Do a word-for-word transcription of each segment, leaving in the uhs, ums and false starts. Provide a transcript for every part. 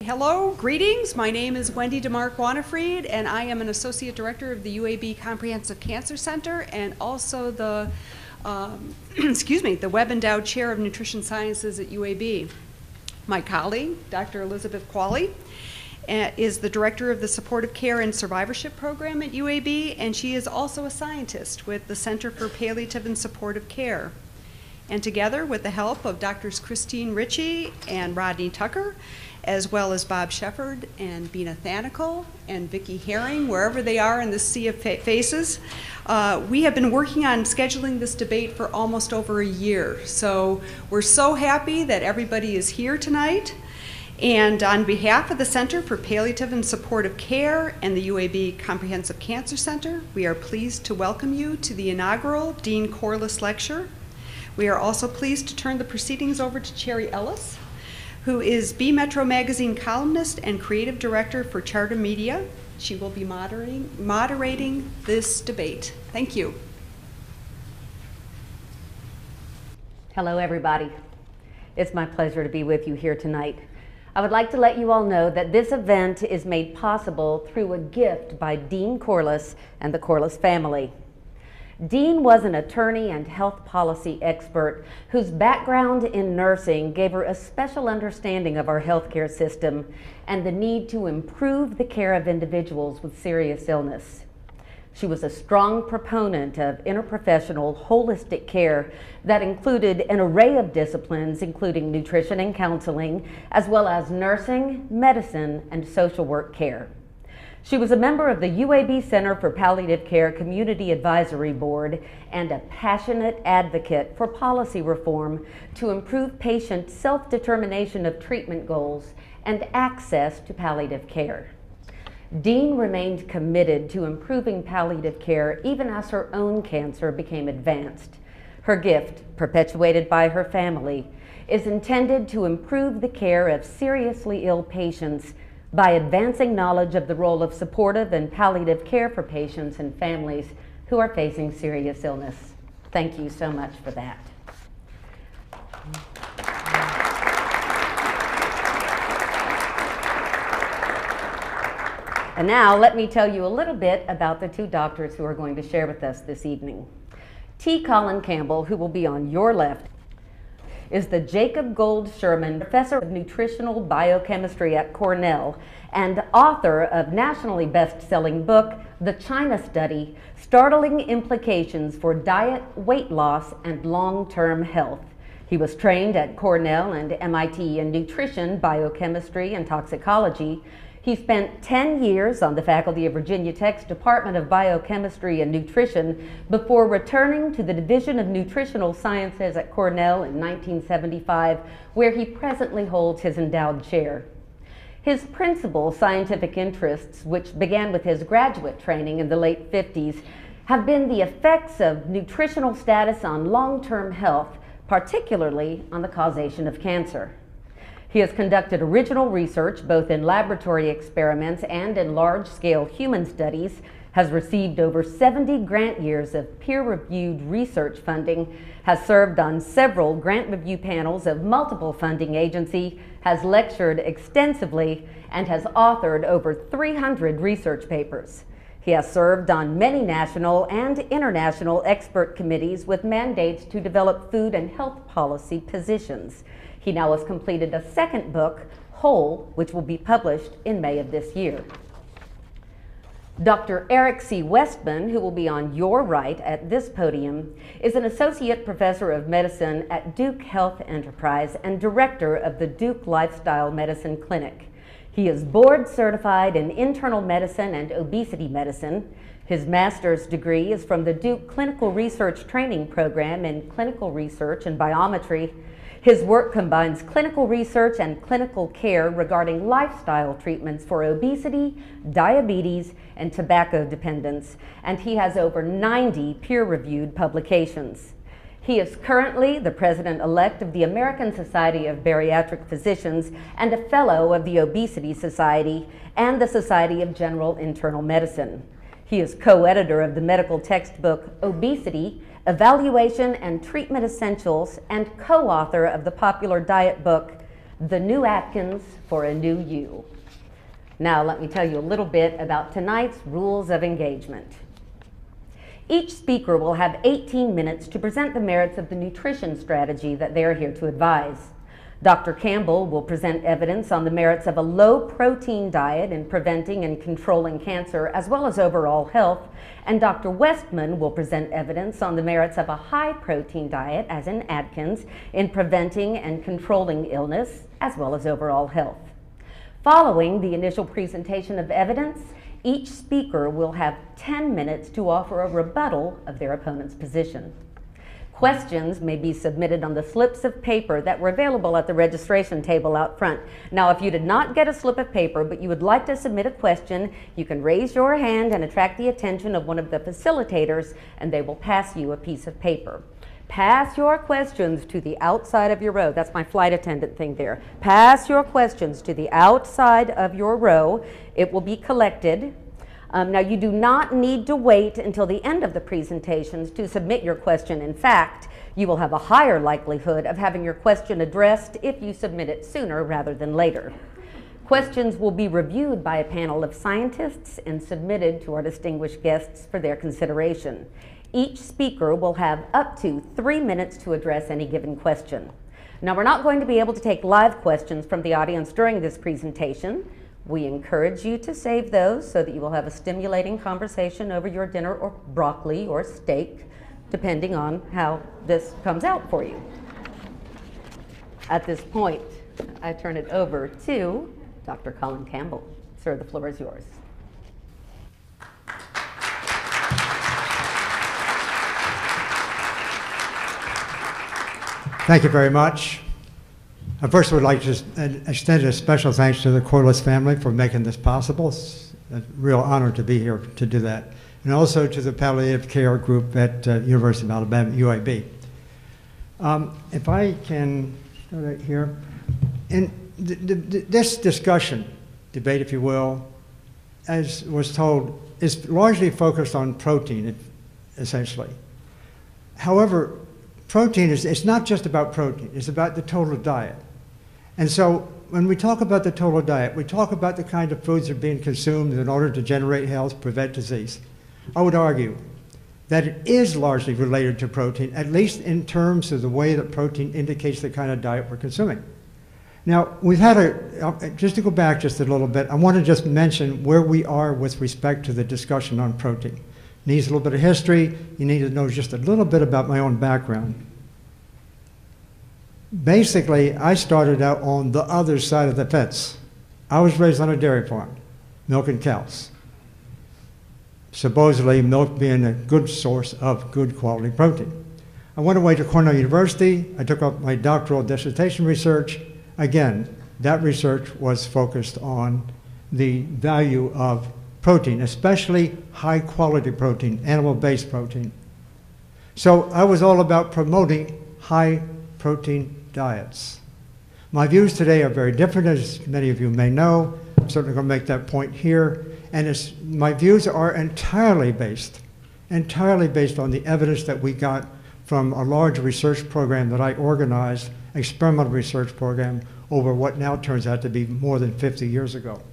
Hello, greetings. My name is Wendy DeMark Wanafried, and I am an Associate Director of the U A B Comprehensive Cancer Center and also the, um, excuse me, the Webb Endowed Chair of Nutrition Sciences at U A B. My colleague, Doctor Elizabeth Qualley, uh, is the Director of the Supportive Care and Survivorship Program at U A B, and she is also a scientist with the Center for Palliative and Supportive Care. And together, with the help of Doctors Christine Ritchie and Rodney Tucker, as well as Bob Shefford and Bina Thanikel and Vicki Herring, wherever they are in this sea of fa faces. Uh, we have been working on scheduling this debate for almost over a year. So we're so happy that everybody is here tonight. And on behalf of the Center for Palliative and Supportive Care and the U A B Comprehensive Cancer Center, we are pleased to welcome you to the inaugural Dean Corliss Lecture. We are also pleased to turn the proceedings over to Cherry Ellis, who is B Metro Magazine columnist and creative director for Charter Media. She will be moderating, moderating this debate. Thank you. Hello, everybody. It's my pleasure to be with you here tonight. I would like to let you all know that this event is made possible through a gift by Dean Corliss and the Corliss family. Dean was an attorney and health policy expert whose background in nursing gave her a special understanding of our healthcare system and the need to improve the care of individuals with serious illness. She was a strong proponent of interprofessional, holistic care that included an array of disciplines, including nutrition and counseling, as well as nursing, medicine, and social work care. She was a member of the U A B Center for Palliative Care Community Advisory Board and a passionate advocate for policy reform to improve patient self-determination of treatment goals and access to palliative care. Dean remained committed to improving palliative care even as her own cancer became advanced. Her gift, perpetuated by her family, is intended to improve the care of seriously ill patients by advancing knowledge of the role of supportive and palliative care for patients and families who are facing serious illness. Thank you so much for that. And now let me tell you a little bit about the two doctors who are going to share with us this evening. T. Colin Campbell, who will be on your left, is the Jacob Gold Sherman Professor of Nutritional Biochemistry at Cornell and author of nationally best-selling book, The China Study, Startling Implications for Diet, Weight Loss, and Long-Term Health. He was trained at Cornell and M I T in nutrition, biochemistry, and toxicology. He spent ten years on the faculty of Virginia Tech's Department of Biochemistry and Nutrition before returning to the Division of Nutritional Sciences at Cornell in nineteen seventy-five, where he presently holds his endowed chair. His principal scientific interests, which began with his graduate training in the late fifties, have been the effects of nutritional status on long-term health, particularly on the causation of cancer. He has conducted original research both in laboratory experiments and in large-scale human studies, has received over seventy grant years of peer-reviewed research funding, has served on several grant review panels of multiple funding agencies, has lectured extensively, and has authored over three hundred research papers. He has served on many national and international expert committees with mandates to develop food and health policy positions. He now has completed a second book, Whole, which will be published in May of this year. Doctor Eric C. Westman, who will be on your right at this podium, is an associate professor of medicine at Duke Health Enterprise and director of the Duke Lifestyle Medicine Clinic. He is board certified in internal medicine and obesity medicine. His master's degree is from the Duke Clinical Research Training Program in Clinical Research and Biometry. His work combines clinical research and clinical care regarding lifestyle treatments for obesity, diabetes, and tobacco dependence, and he has over ninety peer-reviewed publications. He is currently the president-elect of the American Society of Bariatric Physicians and a fellow of the Obesity Society and the Society of General Internal Medicine. He is co-editor of the medical textbook Obesity, Evaluation and Treatment Essentials, and co-author of the popular diet book The New Atkins for a New You. Now let me tell you a little bit about tonight's rules of engagement. Each speaker will have eighteen minutes to present the merits of the nutrition strategy that they are here to advise. Doctor Campbell will present evidence on the merits of a low-protein diet in preventing and controlling cancer, as well as overall health, and Doctor Westman will present evidence on the merits of a high-protein diet, as in Atkins, in preventing and controlling illness, as well as overall health. Following the initial presentation of evidence, each speaker will have ten minutes to offer a rebuttal of their opponent's position. Questions may be submitted on the slips of paper that were available at the registration table out front. Now, if you did not get a slip of paper, but you would like to submit a question, you can raise your hand and attract the attention of one of the facilitators, and they will pass you a piece of paper. Pass your questions to the outside of your row. That's my flight attendant thing there. Pass your questions to the outside of your row. It will be collected. Um, now, you do not need to wait until the end of the presentations to submit your question. In fact, you will have a higher likelihood of having your question addressed if you submit it sooner rather than later. Questions will be reviewed by a panel of scientists and submitted to our distinguished guests for their consideration. Each speaker will have up to three minutes to address any given question. Now, we're not going to be able to take live questions from the audience during this presentation. We encourage you to save those so that you will have a stimulating conversation over your dinner or broccoli or steak, depending on how this comes out for you. At this point, I turn it over to Doctor Colin Campbell. Sir, the floor is yours. Thank you very much. I first would like to extend a special thanks to the Corliss family for making this possible. It's a real honor to be here to do that. And also to the palliative care group at uh, University of Alabama, U A B. Um, if I can start right here. In th th this discussion, debate if you will, as was told, is largely focused on protein, essentially. However, protein is, it's not just about protein, it's about the total diet. And so when we talk about the total diet, we talk about the kind of foods that are being consumed in order to generate health, prevent disease. I would argue that it is largely related to protein, at least in terms of the way that protein indicates the kind of diet we're consuming. Now, we've had a, just to go back just a little bit, I want to just mention where we are with respect to the discussion on protein. Needs a little bit of history. You need to know just a little bit about my own background. Basically, I started out on the other side of the fence. I was raised on a dairy farm, milking cows. Supposedly, milk being a good source of good quality protein. I went away to Cornell University. I took up my doctoral dissertation research. Again, that research was focused on the value of protein, especially high-quality protein, animal-based protein. So I was all about promoting high-protein diets. My views today are very different, as many of you may know. I'm certainly going to make that point here. And it's, my views are entirely based, entirely based on the evidence that we got from a large research program that I organized, experimental research program, over what now turns out to be more than fifty years ago.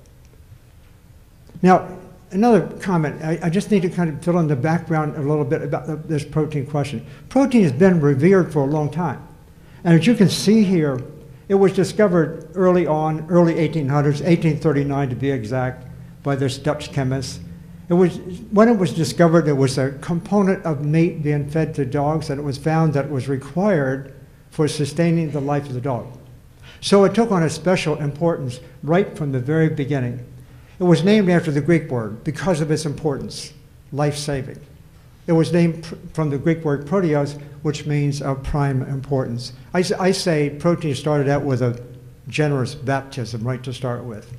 Now, another comment, I, I just need to kind of fill in the background a little bit about the, this protein question. Protein has been revered for a long time. And as you can see here, it was discovered early on, early eighteen hundreds, eighteen thirty-nine to be exact, by this Dutch chemist. It was, when it was discovered, it was a component of meat being fed to dogs, and it was found that it was required for sustaining the life of the dog. So it took on a special importance right from the very beginning. It was named after the Greek word because of its importance, life-saving. It was named pr from the Greek word proteos, which means of prime importance. I, I say protein started out with a generous baptism right to start with.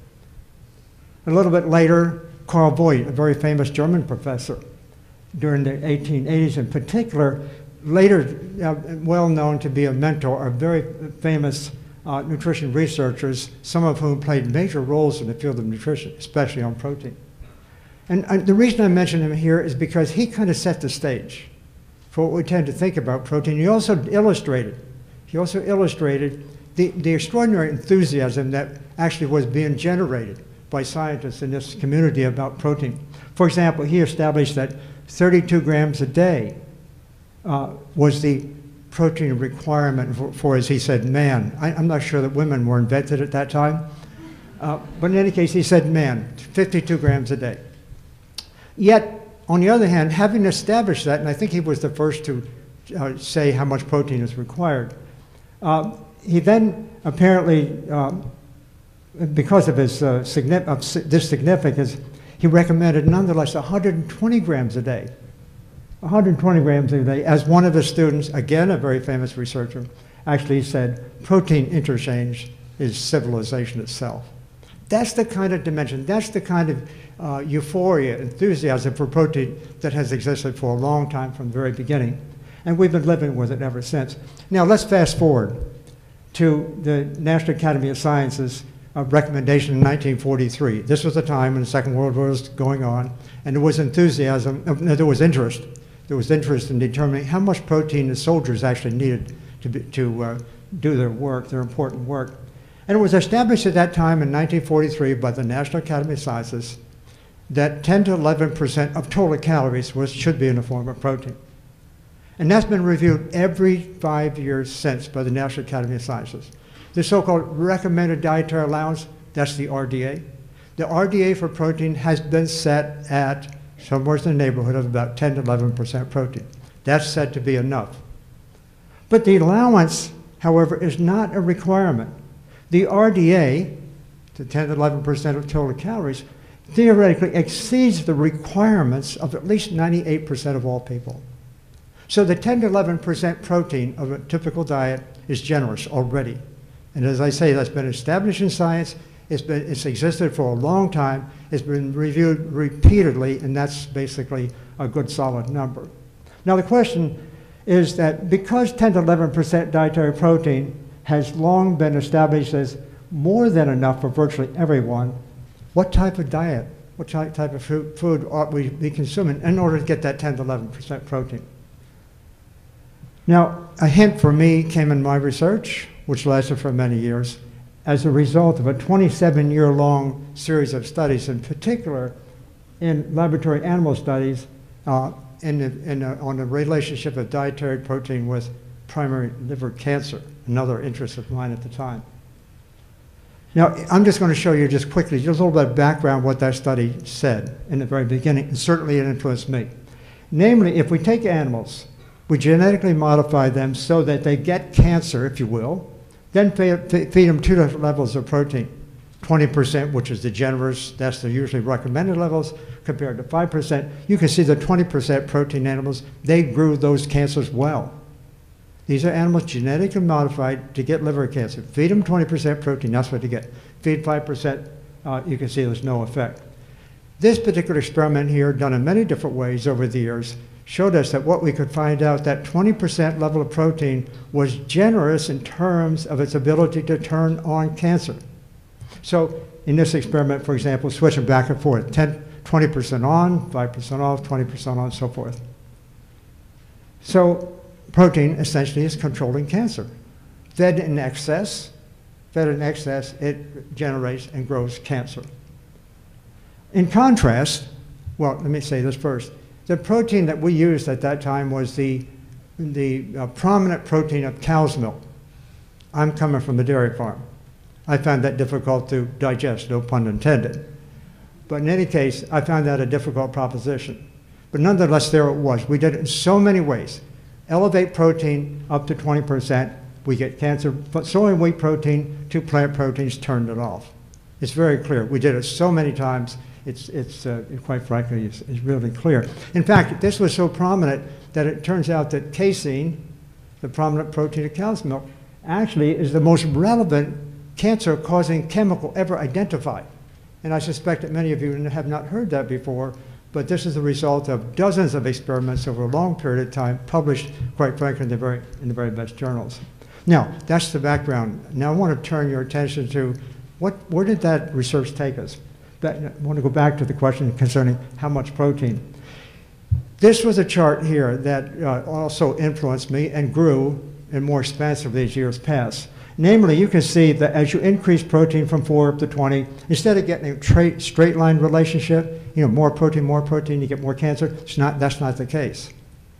A little bit later, Carl Voigt, a very famous German professor during the eighteen eighties in particular, later uh, well known to be a mentor of very famous uh, nutrition researchers, some of whom played major roles in the field of nutrition, especially on protein. And uh, the reason I mention him here is because he kind of set the stage for what we tend to think about protein. He also illustrated he also illustrated the, the extraordinary enthusiasm that actually was being generated by scientists in this community about protein. For example, he established that thirty-two grams a day uh, was the protein requirement for, for, as he said, man. I, I'm not sure that women were invented at that time, uh, but in any case, he said man, fifty-two grams a day. Yet, on the other hand, having established that, and I think he was the first to uh, say how much protein is required, uh, he then apparently, um, because of his uh, signif of this significance, he recommended nonetheless one hundred twenty grams a day. one hundred twenty grams a day, as one of his students, again a very famous researcher, actually said, protein interchange is civilization itself. That's the kind of dimension, that's the kind of uh, euphoria, enthusiasm for protein that has existed for a long time from the very beginning. And we've been living with it ever since. Now let's fast forward to the National Academy of Sciences uh, recommendation in nineteen forty-three. This was a time when the Second World War was going on, and there was enthusiasm, uh, there was interest. There was interest in determining how much protein the soldiers actually needed to, be, to uh, do their work, their important work. And it was established at that time in nineteen forty-three by the National Academy of Sciences that ten to eleven percent of total calories was, should be in the form of protein. And that's been reviewed every five years since by the National Academy of Sciences. The so-called recommended dietary allowance, that's the R D A. The R D A for protein has been set at somewhere in the neighborhood of about ten to eleven percent protein. That's said to be enough. But the allowance, however, is not a requirement. The R D A, the ten to eleven percent of total calories, theoretically exceeds the requirements of at least ninety-eight percent of all people. So the ten to eleven percent protein of a typical diet is generous already. And as I say, that's been established in science. It's, been, it's existed for a long time. It's been reviewed repeatedly, and that's basically a good solid number. Now the question is that because ten to eleven percent dietary protein has long been established as more than enough for virtually everyone, what type of diet, what type of food ought we be consuming in order to get that ten to eleven percent protein? Now, a hint for me came in my research, which lasted for many years, as a result of a twenty-seven year long series of studies, in particular in laboratory animal studies uh, in the, in the, on the relationship of dietary protein with primary liver cancer, another interest of mine at the time. Now, I'm just going to show you just quickly, just a little bit of background what that study said in the very beginning, and certainly it influenced me. Namely, if we take animals, we genetically modify them so that they get cancer, if you will, then feed, feed them two different levels of protein. twenty percent, which is the generous, that's the usually recommended levels, compared to five percent. You can see the twenty percent protein animals, they grew those cancers well. These are animals genetically modified to get liver cancer. Feed them twenty percent protein, that's what you get. Feed five percent, uh, you can see there's no effect. This particular experiment here, done in many different ways over the years, showed us that what we could find out, that twenty percent level of protein was generous in terms of its ability to turn on cancer. So in this experiment, for example, switching back and forth, ten, twenty percent on, five percent off, twenty percent on, and so forth. So protein essentially is controlling cancer. Fed in excess, fed in excess, it generates and grows cancer. In contrast, well, let me say this first. The protein that we used at that time was the, the uh, prominent protein of cow's milk. I'm coming from a dairy farm. I found that difficult to digest, no pun intended. But in any case, I found that a difficult proposition. But nonetheless, there it was. We did it in so many ways. Elevate protein up to twenty percent, we get cancer. But soy and wheat protein, two plant proteins, turned it off. It's very clear. We did it so many times. It's, it's uh, quite frankly, it's, it's really clear. In fact, this was so prominent that it turns out that casein, the prominent protein of cow's milk, actually is the most relevant cancer-causing chemical ever identified. And I suspect that many of you have not heard that before, but this is the result of dozens of experiments over a long period of time, published, quite frankly, in the very, in the very best journals. Now, that's the background. Now I want to turn your attention to what, where did that research take us? That, I want to go back to the question concerning how much protein. This was a chart here that uh, also influenced me and grew and more expansively as years pass. Namely, you can see that as you increase protein from four up to twenty, instead of getting a tra- straight line relationship, you know, more protein, more protein, you get more cancer. It's not, that's not the case.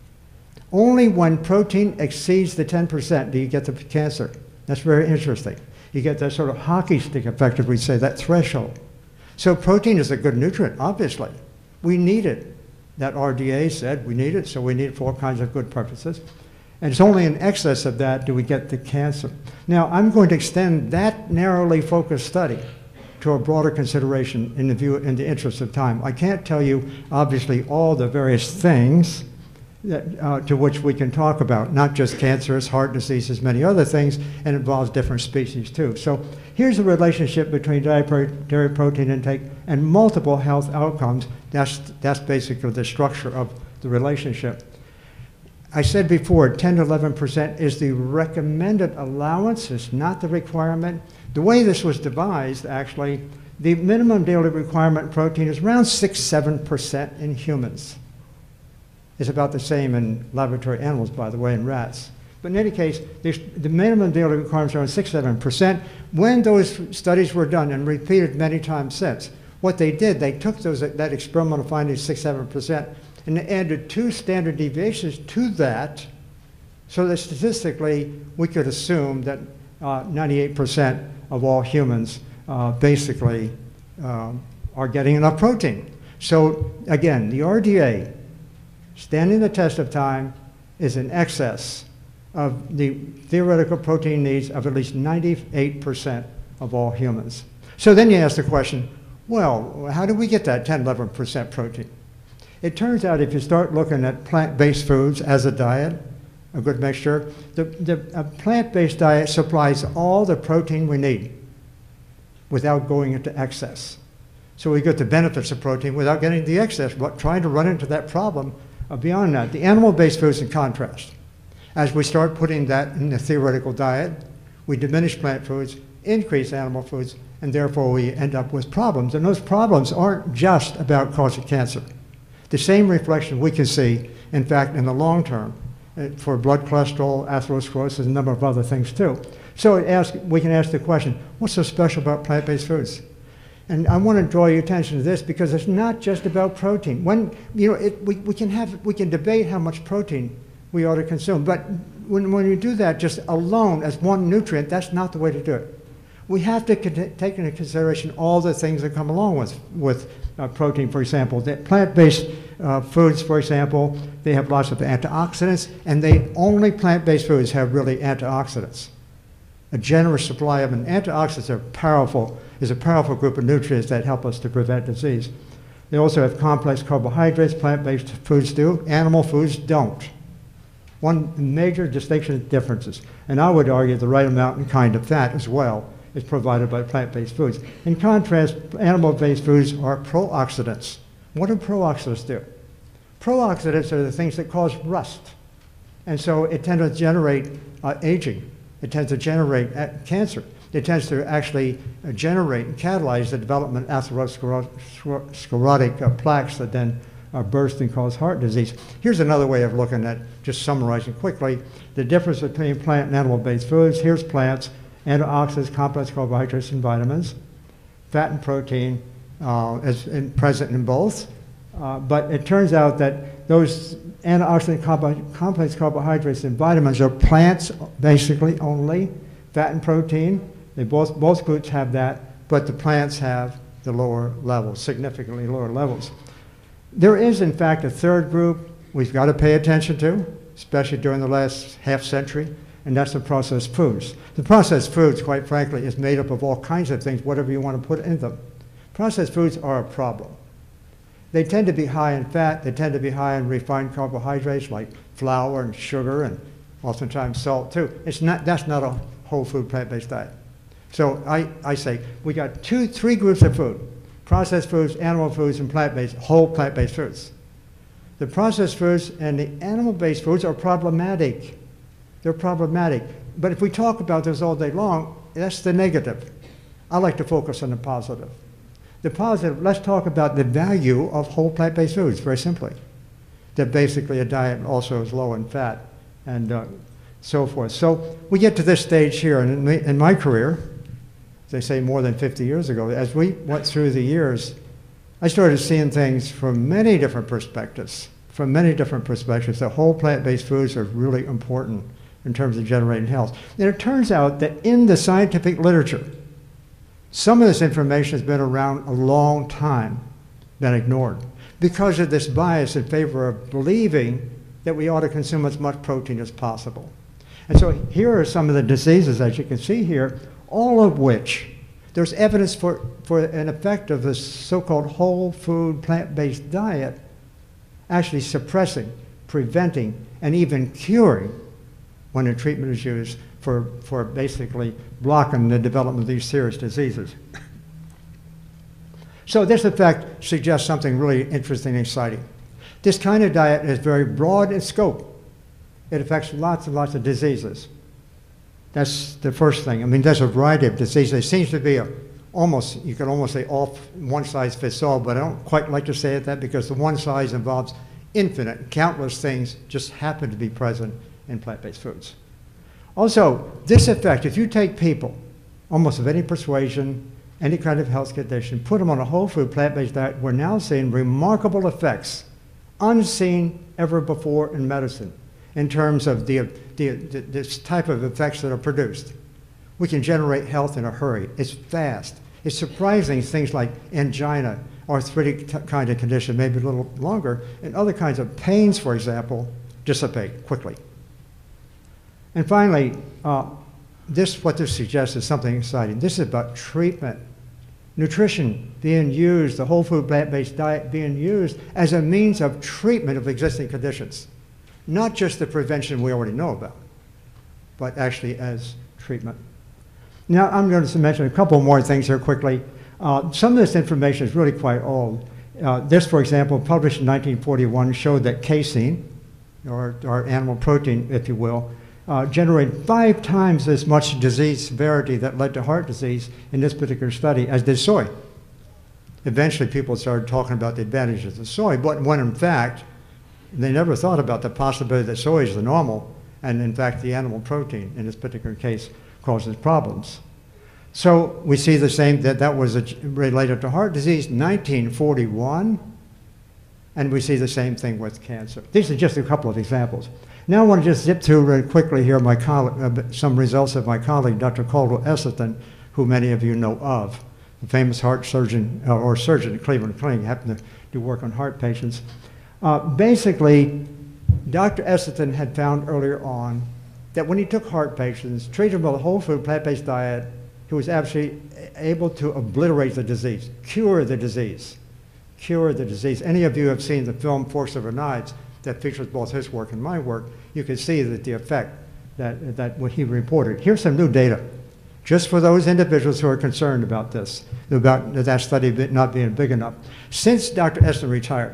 Only when protein exceeds the ten percent do you get the cancer. That's very interesting. You get that sort of hockey stick effect, if we say, that threshold. So protein is a good nutrient, obviously. We need it. That R D A said we need it, so we need it for all kinds of good purposes. And it's only in excess of that do we get the cancer. Now, I'm going to extend that narrowly focused study to a broader consideration in the, view, in the interest of time. I can't tell you, obviously, all the various things that, uh, to which we can talk about, not just cancers, heart diseases, many other things, and involves different species too. So here's a relationship between dietary protein intake and multiple health outcomes. That's, that's basically the structure of the relationship. I said before, ten to eleven percent is the recommended allowance, it's not the requirement. The way this was devised, actually, the minimum daily requirement protein is around six, seven percent in humans. It's about the same in laboratory animals, by the way, in rats. But in any case, the minimum daily requirements are around six, seven percent. When those studies were done and repeated many times since, what they did, they took those, that experimental finding, six, seven percent, and they added two standard deviations to that so that statistically we could assume that uh, ninety-eight percent of all humans uh, basically uh, are getting enough protein. So again, the R D A, standing the test of time, is in excess of the theoretical protein needs of at least ninety-eight percent of all humans. So then you ask the question, well, how do we get that ten, eleven percent protein? It turns out if you start looking at plant-based foods as a diet, a good mixture, the, the a plant-based diet supplies all the protein we need without going into excess. So we get the benefits of protein without getting the excess, but trying to run into that problem uh, beyond that. The animal-based foods, in contrast, as we start putting that in the theoretical diet, we diminish plant foods, increase animal foods, and therefore we end up with problems. And those problems aren't just about causing cancer. The same reflection we can see, in fact, in the long term uh, for blood cholesterol, atherosclerosis, and a number of other things too. So it ask, we can ask the question, what's so special about plant-based foods? And I want to draw your attention to this because it's not just about protein. When, you know, it, we, we, can have, we can debate how much protein we ought to consume, but when, when you do that just alone as one nutrient, that's not the way to do it. We have to take into consideration all the things that come along with, with uh, protein, for example. The plant-based uh, foods, for example, they have lots of antioxidants, and they only plant-based foods have really antioxidants. A generous supply of them. Antioxidants are powerful, is a powerful group of nutrients that help us to prevent disease. They also have complex carbohydrates, plant-based foods do, animal foods don't. One major distinction differences, and I would argue the right amount and kind of fat as well, is provided by plant-based foods. In contrast, animal-based foods are pro-oxidants. What do pro-oxidants do? Pro-oxidants are the things that cause rust. And so it tends to generate uh, aging. It tends to generate uh, cancer. It tends to actually uh, generate and catalyze the development of atherosclerotic uh, plaques that then uh, burst and cause heart disease. Here's another way of looking at, just summarizing quickly, the difference between plant and animal-based foods. Here's plants. Antioxidants, complex carbohydrates, and vitamins, fat and protein uh, is in, present in both. Uh, but it turns out that those antioxidant carbo complex carbohydrates and vitamins are plants basically only. Fat and protein, they both, both groups have that, but the plants have the lower levels, significantly lower levels. There is, in fact, a third group we've got to pay attention to, especially during the last half century, and that's the processed foods. The processed foods, quite frankly, is made up of all kinds of things, whatever you want to put in them. Processed foods are a problem. They tend to be high in fat, they tend to be high in refined carbohydrates like flour and sugar and oftentimes salt too. It's not, that's not a whole food plant-based diet. So I, I say we got two, three groups of food: processed foods, animal foods, and plant-based, whole plant-based foods. The processed foods and the animal-based foods are problematic. They're problematic. But if we talk about this all day long, that's the negative. I like to focus on the positive. The positive, let's talk about the value of whole plant-based foods, very simply. That basically a diet also is low in fat and uh, so forth. So we get to this stage here, and in my, in my career, as they say more than fifty years ago, as we went through the years, I started seeing things from many different perspectives, from many different perspectives, that whole plant-based foods are really important in terms of generating health. And it turns out that in the scientific literature, some of this information has been around a long time, been ignored, because of this bias in favor of believing that we ought to consume as much protein as possible. And so here are some of the diseases, as you can see here, all of which there's evidence for, for an effect of this so-called whole food plant-based diet actually suppressing, preventing, and even curing when a treatment is used for, for basically blocking the development of these serious diseases. So this effect suggests something really interesting and exciting. This kind of diet is very broad in scope. It affects lots and lots of diseases. That's the first thing. I mean, there's a variety of diseases. There seems to be a, almost, you could almost say all one size fits all, but I don't quite like to say it that because the one size involves infinite, countless things just happen to be present in plant-based foods. Also, this effect, if you take people, almost of any persuasion, any kind of health condition, put them on a whole food plant-based diet, we're now seeing remarkable effects unseen ever before in medicine in terms of the, the, the, this type of effects that are produced. We can generate health in a hurry. It's fast. It's surprising things like angina, arthritic kind of condition, maybe a little longer, and other kinds of pains, for example, dissipate quickly. And finally, uh, this, what this suggests is something exciting. This is about treatment. Nutrition being used, the whole food plant-based diet being used as a means of treatment of existing conditions. Not just the prevention we already know about, but actually as treatment. Now, I'm going to mention a couple more things here quickly. Uh, some of this information is really quite old. Uh, this, for example, published in nineteen forty-one, showed that casein, or, or animal protein, if you will, uh, generated five times as much disease severity that led to heart disease in this particular study as did soy. Eventually, people started talking about the advantages of soy, but when in fact, they never thought about the possibility that soy is the normal, and in fact, the animal protein, in this particular case, causes problems. So we see the same, that that was a, related to heart disease, nineteen forty-one, and we see the same thing with cancer. These are just a couple of examples. Now I want to just zip through really quickly here my colleague, uh, some results of my colleague, Doctor Caldwell Esselstyn, who many of you know of, a famous heart surgeon, uh, or surgeon at Cleveland Clinic, happened to do work on heart patients. Uh, basically, Doctor Esselstyn had found earlier on that when he took heart patients, treated them with a whole food plant-based diet, he was actually able to obliterate the disease, cure the disease, cure the disease. Any of you have seen the film Forks Over Knives that features both his work and my work, you can see that the effect that, that what he reported. Here's some new data, just for those individuals who are concerned about this, about that study not being big enough. Since Doctor Esselstyn retired,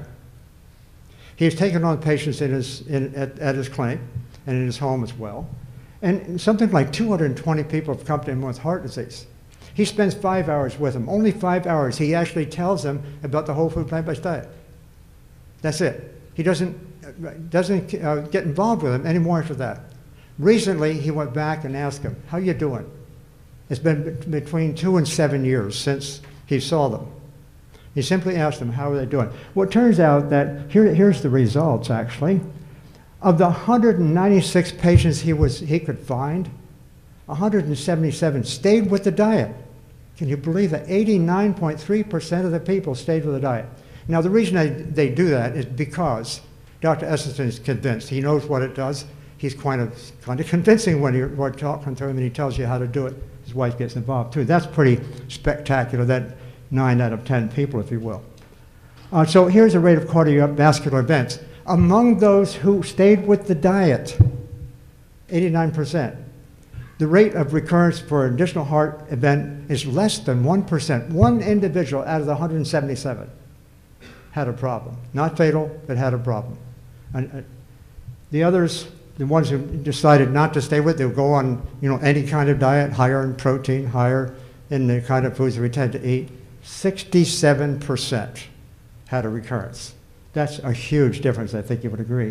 he has taken on patients in his, in, at, at his clinic and in his home as well. And something like two hundred twenty people have come to him with heart disease. He spends five hours with them, only five hours. He actually tells them about the whole food plant-based diet. That's it. He doesn't, doesn't uh, get involved with them anymore after that. Recently, he went back and asked him, how you doing? It's been between two and seven years since he saw them. He simply asked them, how are they doing? Well, it turns out that, here, here's the results, actually. Of the one hundred ninety-six patients he, was, he could find, one hundred seventy-seven stayed with the diet. Can you believe that? eighty-nine point three percent of the people stayed with the diet. Now, the reason they, they do that is because Doctor Esselstyn is convinced. He knows what it does. He's kind of, kind of convincing when you're talking to him and he tells you how to do it. His wife gets involved, too. That's pretty spectacular. That nine out of ten people, if you will. Uh, so here's a rate of cardiovascular events. Among those who stayed with the diet, eighty-nine percent. The rate of recurrence for an additional heart event is less than one percent. One individual out of the one hundred seventy-seven had a problem. Not fatal, but had a problem. And, uh, the others, the ones who decided not to stay with, they'll go on, you know, any kind of diet, higher in protein, higher in the kind of foods that we tend to eat. sixty-seven percent had a recurrence. That's a huge difference, I think you would agree.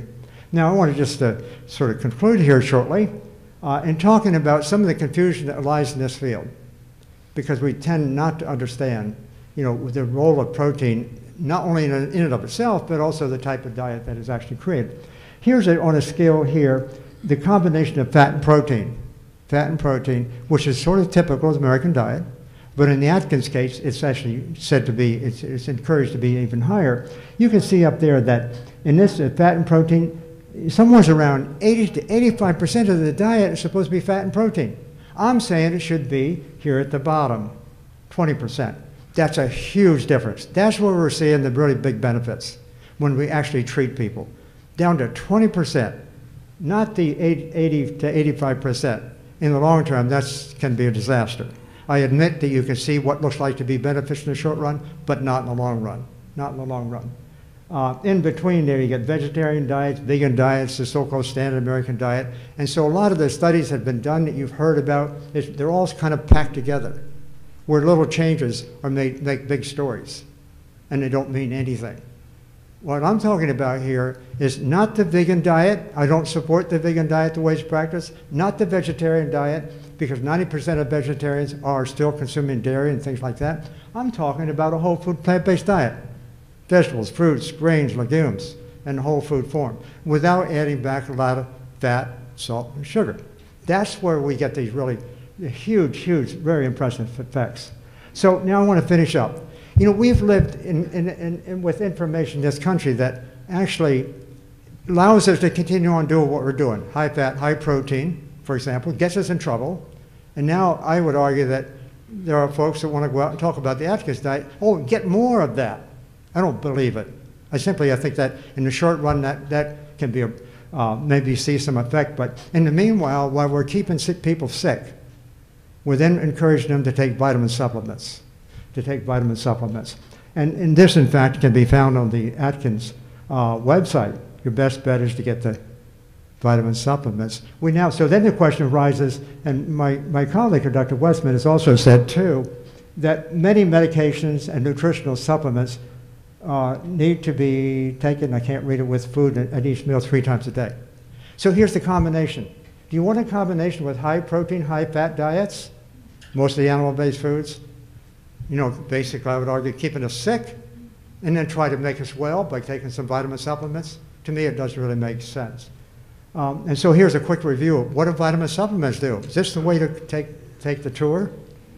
Now, I want to just uh, sort of conclude here shortly uh, in talking about some of the confusion that lies in this field, because we tend not to understand, you know, the role of protein, not only in, in and of itself, but also the type of diet that is actually created. Here's a, on a scale here, the combination of fat and protein, fat and protein, which is sort of typical of the American diet, but in the Atkins case, it's actually said to be, it's, it's encouraged to be even higher. You can see up there that in this uh, fat and protein, somewhere around eighty to eighty-five percent of the diet is supposed to be fat and protein. I'm saying it should be here at the bottom, twenty percent. That's a huge difference. That's where we're seeing the really big benefits when we actually treat people. Down to twenty percent, not the eighty to eighty-five percent. In the long term, that can be a disaster. I admit that you can see what looks like to be beneficial in the short run, but not in the long run, not in the long run. Uh, in between there, you get vegetarian diets, vegan diets, the so-called standard American diet. And so a lot of the studies that have been done that you've heard about, is, they're all kind of packed together, where little changes are made, make big stories, and they don't mean anything. What I'm talking about here is not the vegan diet. I don't support the vegan diet the way it's practiced, not the vegetarian diet, because ninety percent of vegetarians are still consuming dairy and things like that. I'm talking about a whole food plant-based diet. Vegetables, fruits, grains, legumes, in whole food form, without adding back a lot of fat, salt, and sugar. That's where we get these really huge, huge, very impressive effects. So now I want to finish up. You know, we've lived in, in, in, in with information in this country that actually allows us to continue on doing what we're doing. High fat, high protein, for example, gets us in trouble. And now I would argue that there are folks that want to go out and talk about the Atkins diet. Oh, get more of that. I don't believe it. I simply, I think that in the short run, that, that can be a, uh, maybe see some effect. But in the meanwhile, while we're keeping sick people sick, we're then encouraging them to take vitamin supplements, to take vitamin supplements. And, and this, in fact, can be found on the Atkins uh, website. Your best bet is to get the vitamin supplements. We now, so then the question arises, and my, my colleague, Doctor Westman, has also said too, that many medications and nutritional supplements uh, need to be taken, I can't read it, with food at, at each meal three times a day. So here's the combination. Do you want a combination with high protein, high fat diets, mostly animal-based foods? You know, basically I would argue keeping us sick and then try to make us well by taking some vitamin supplements. To me, it doesn't really make sense. Um, and so here's a quick review of what do vitamin supplements do? Is this the way to take, take the tour?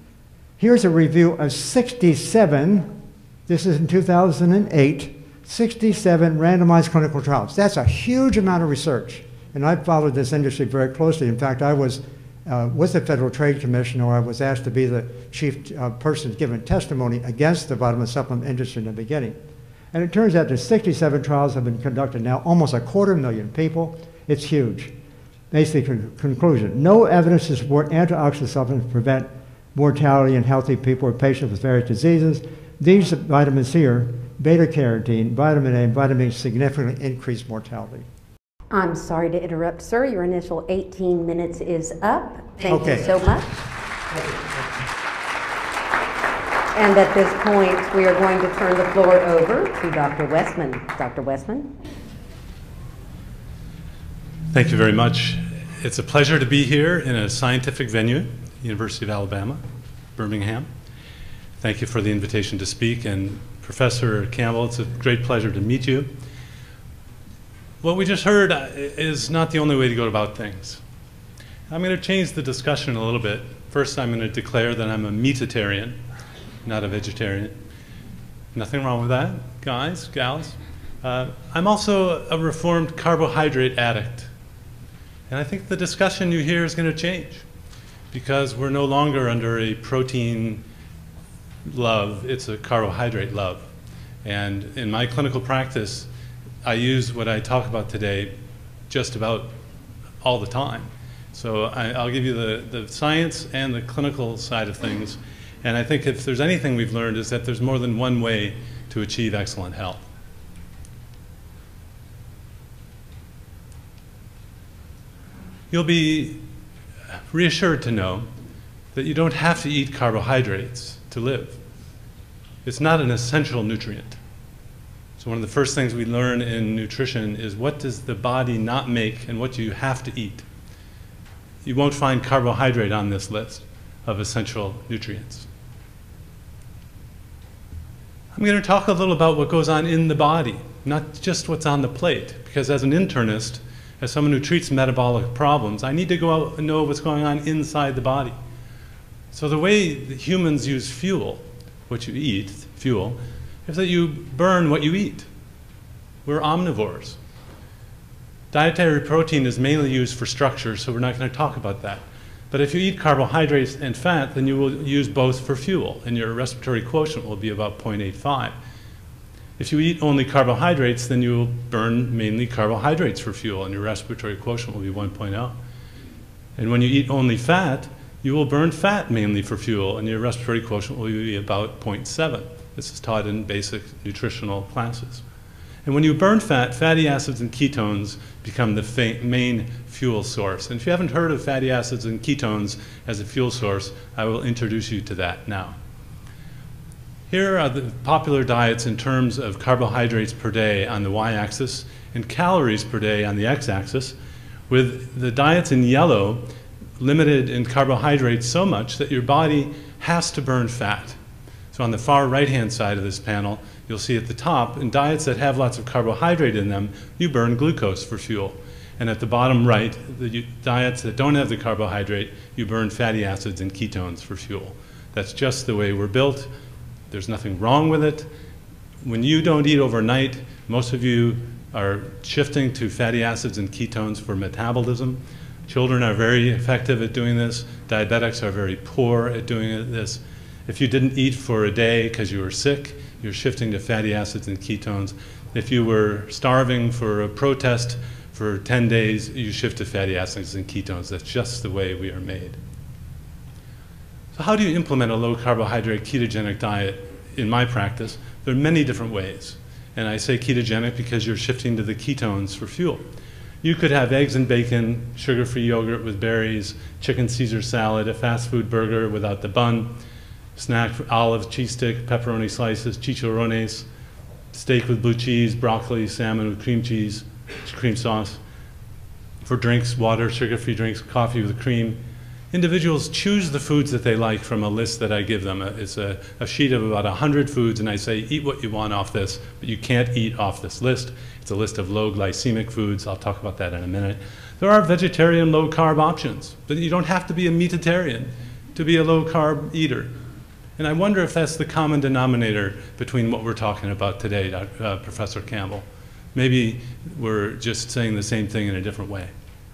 Here's a review of sixty-seven, this is in two thousand eight, sixty-seven randomized clinical trials. That's a huge amount of research. And I've followed this industry very closely. In fact, I was uh, with the Federal Trade Commission, or I was asked to be the chief uh, person giving testimony against the vitamin supplement industry in the beginning. And it turns out that sixty-seven trials have been conducted now, almost a quarter million people. It's huge. Basic conclusion, no evidence to support antioxidant supplements prevent mortality in healthy people or patients with various diseases. These vitamins here, beta-carotene, vitamin A, and vitamin E significantly increase mortality. I'm sorry to interrupt, sir. Your initial eighteen minutes is up. Thank Okay. you so much. And at this point, we are going to turn the floor over to Doctor Westman. Doctor Westman. Thank you very much. It's a pleasure to be here in a scientific venue, University of Alabama, Birmingham. Thank you for the invitation to speak. And Professor Campbell, it's a great pleasure to meet you. What we just heard is not the only way to go about things. I'm going to change the discussion a little bit. First, I'm going to declare that I'm a meatitarian, not a vegetarian. Nothing wrong with that, guys, gals. Uh, I'm also a reformed carbohydrate addict. And I think the discussion you hear is going to change because we're no longer under a protein love, it's a carbohydrate love. And in my clinical practice, I use what I talk about today just about all the time. So I, I'll give you the, the science and the clinical side of things. And I think if there's anything we've learned is that there's more than one way to achieve excellent health. You'll be reassured to know that you don't have to eat carbohydrates to live. It's not an essential nutrient. So So one of the first things we learn in nutrition is what does the body not make and what do you have to eat. You won't find carbohydrate on this list of essential nutrients. I'm going to talk a little about what goes on in the body, not just what's on the plate, because as an internist, as someone who treats metabolic problems, I need to go out and know what's going on inside the body. So the way that humans use fuel, what you eat, fuel, is that you burn what you eat. We're omnivores. Dietary protein is mainly used for structure, so we're not going to talk about that. But if you eat carbohydrates and fat, then you will use both for fuel, and your respiratory quotient will be about zero point eight five. If you eat only carbohydrates, then you will burn mainly carbohydrates for fuel, and your respiratory quotient will be one point zero. And when you eat only fat, you will burn fat mainly for fuel, and your respiratory quotient will be about zero point seven. This is taught in basic nutritional classes. And when you burn fat, fatty acids and ketones become the main fuel source. And if you haven't heard of fatty acids and ketones as a fuel source, I will introduce you to that now. Here are the popular diets in terms of carbohydrates per day on the y-axis and calories per day on the x-axis, with the diets in yellow limited in carbohydrates so much that your body has to burn fat. So on the far right-hand side of this panel, you'll see at the top, in diets that have lots of carbohydrate in them, you burn glucose for fuel. And at the bottom right, the diets that don't have the carbohydrate, you burn fatty acids and ketones for fuel. That's just the way we're built. There's nothing wrong with it. When you don't eat overnight, most of you are shifting to fatty acids and ketones for metabolism. Children are very effective at doing this. Diabetics are very poor at doing this. If you didn't eat for a day because you were sick, you're shifting to fatty acids and ketones. If you were starving for a protest for ten days, you shift to fatty acids and ketones. That's just the way we are made. So how do you implement a low carbohydrate ketogenic diet in my practice? There are many different ways. And I say ketogenic because you're shifting to the ketones for fuel. You could have eggs and bacon, sugar-free yogurt with berries, chicken Caesar salad, a fast food burger without the bun, snack, olive, cheese stick, pepperoni slices, chicharrones, steak with blue cheese, broccoli, salmon with cream cheese, cream sauce. For drinks, water, sugar-free drinks, coffee with cream. Individuals choose the foods that they like from a list that I give them. It's a, a sheet of about one hundred foods, and I say, eat what you want off this, but you can't eat off this list. It's a list of low glycemic foods. I'll talk about that in a minute. There are vegetarian low-carb options, but you don't have to be a meatitarian to be a low-carb eater. And I wonder if that's the common denominator between what we're talking about today, uh, Professor Campbell. Maybe we're just saying the same thing in a different way.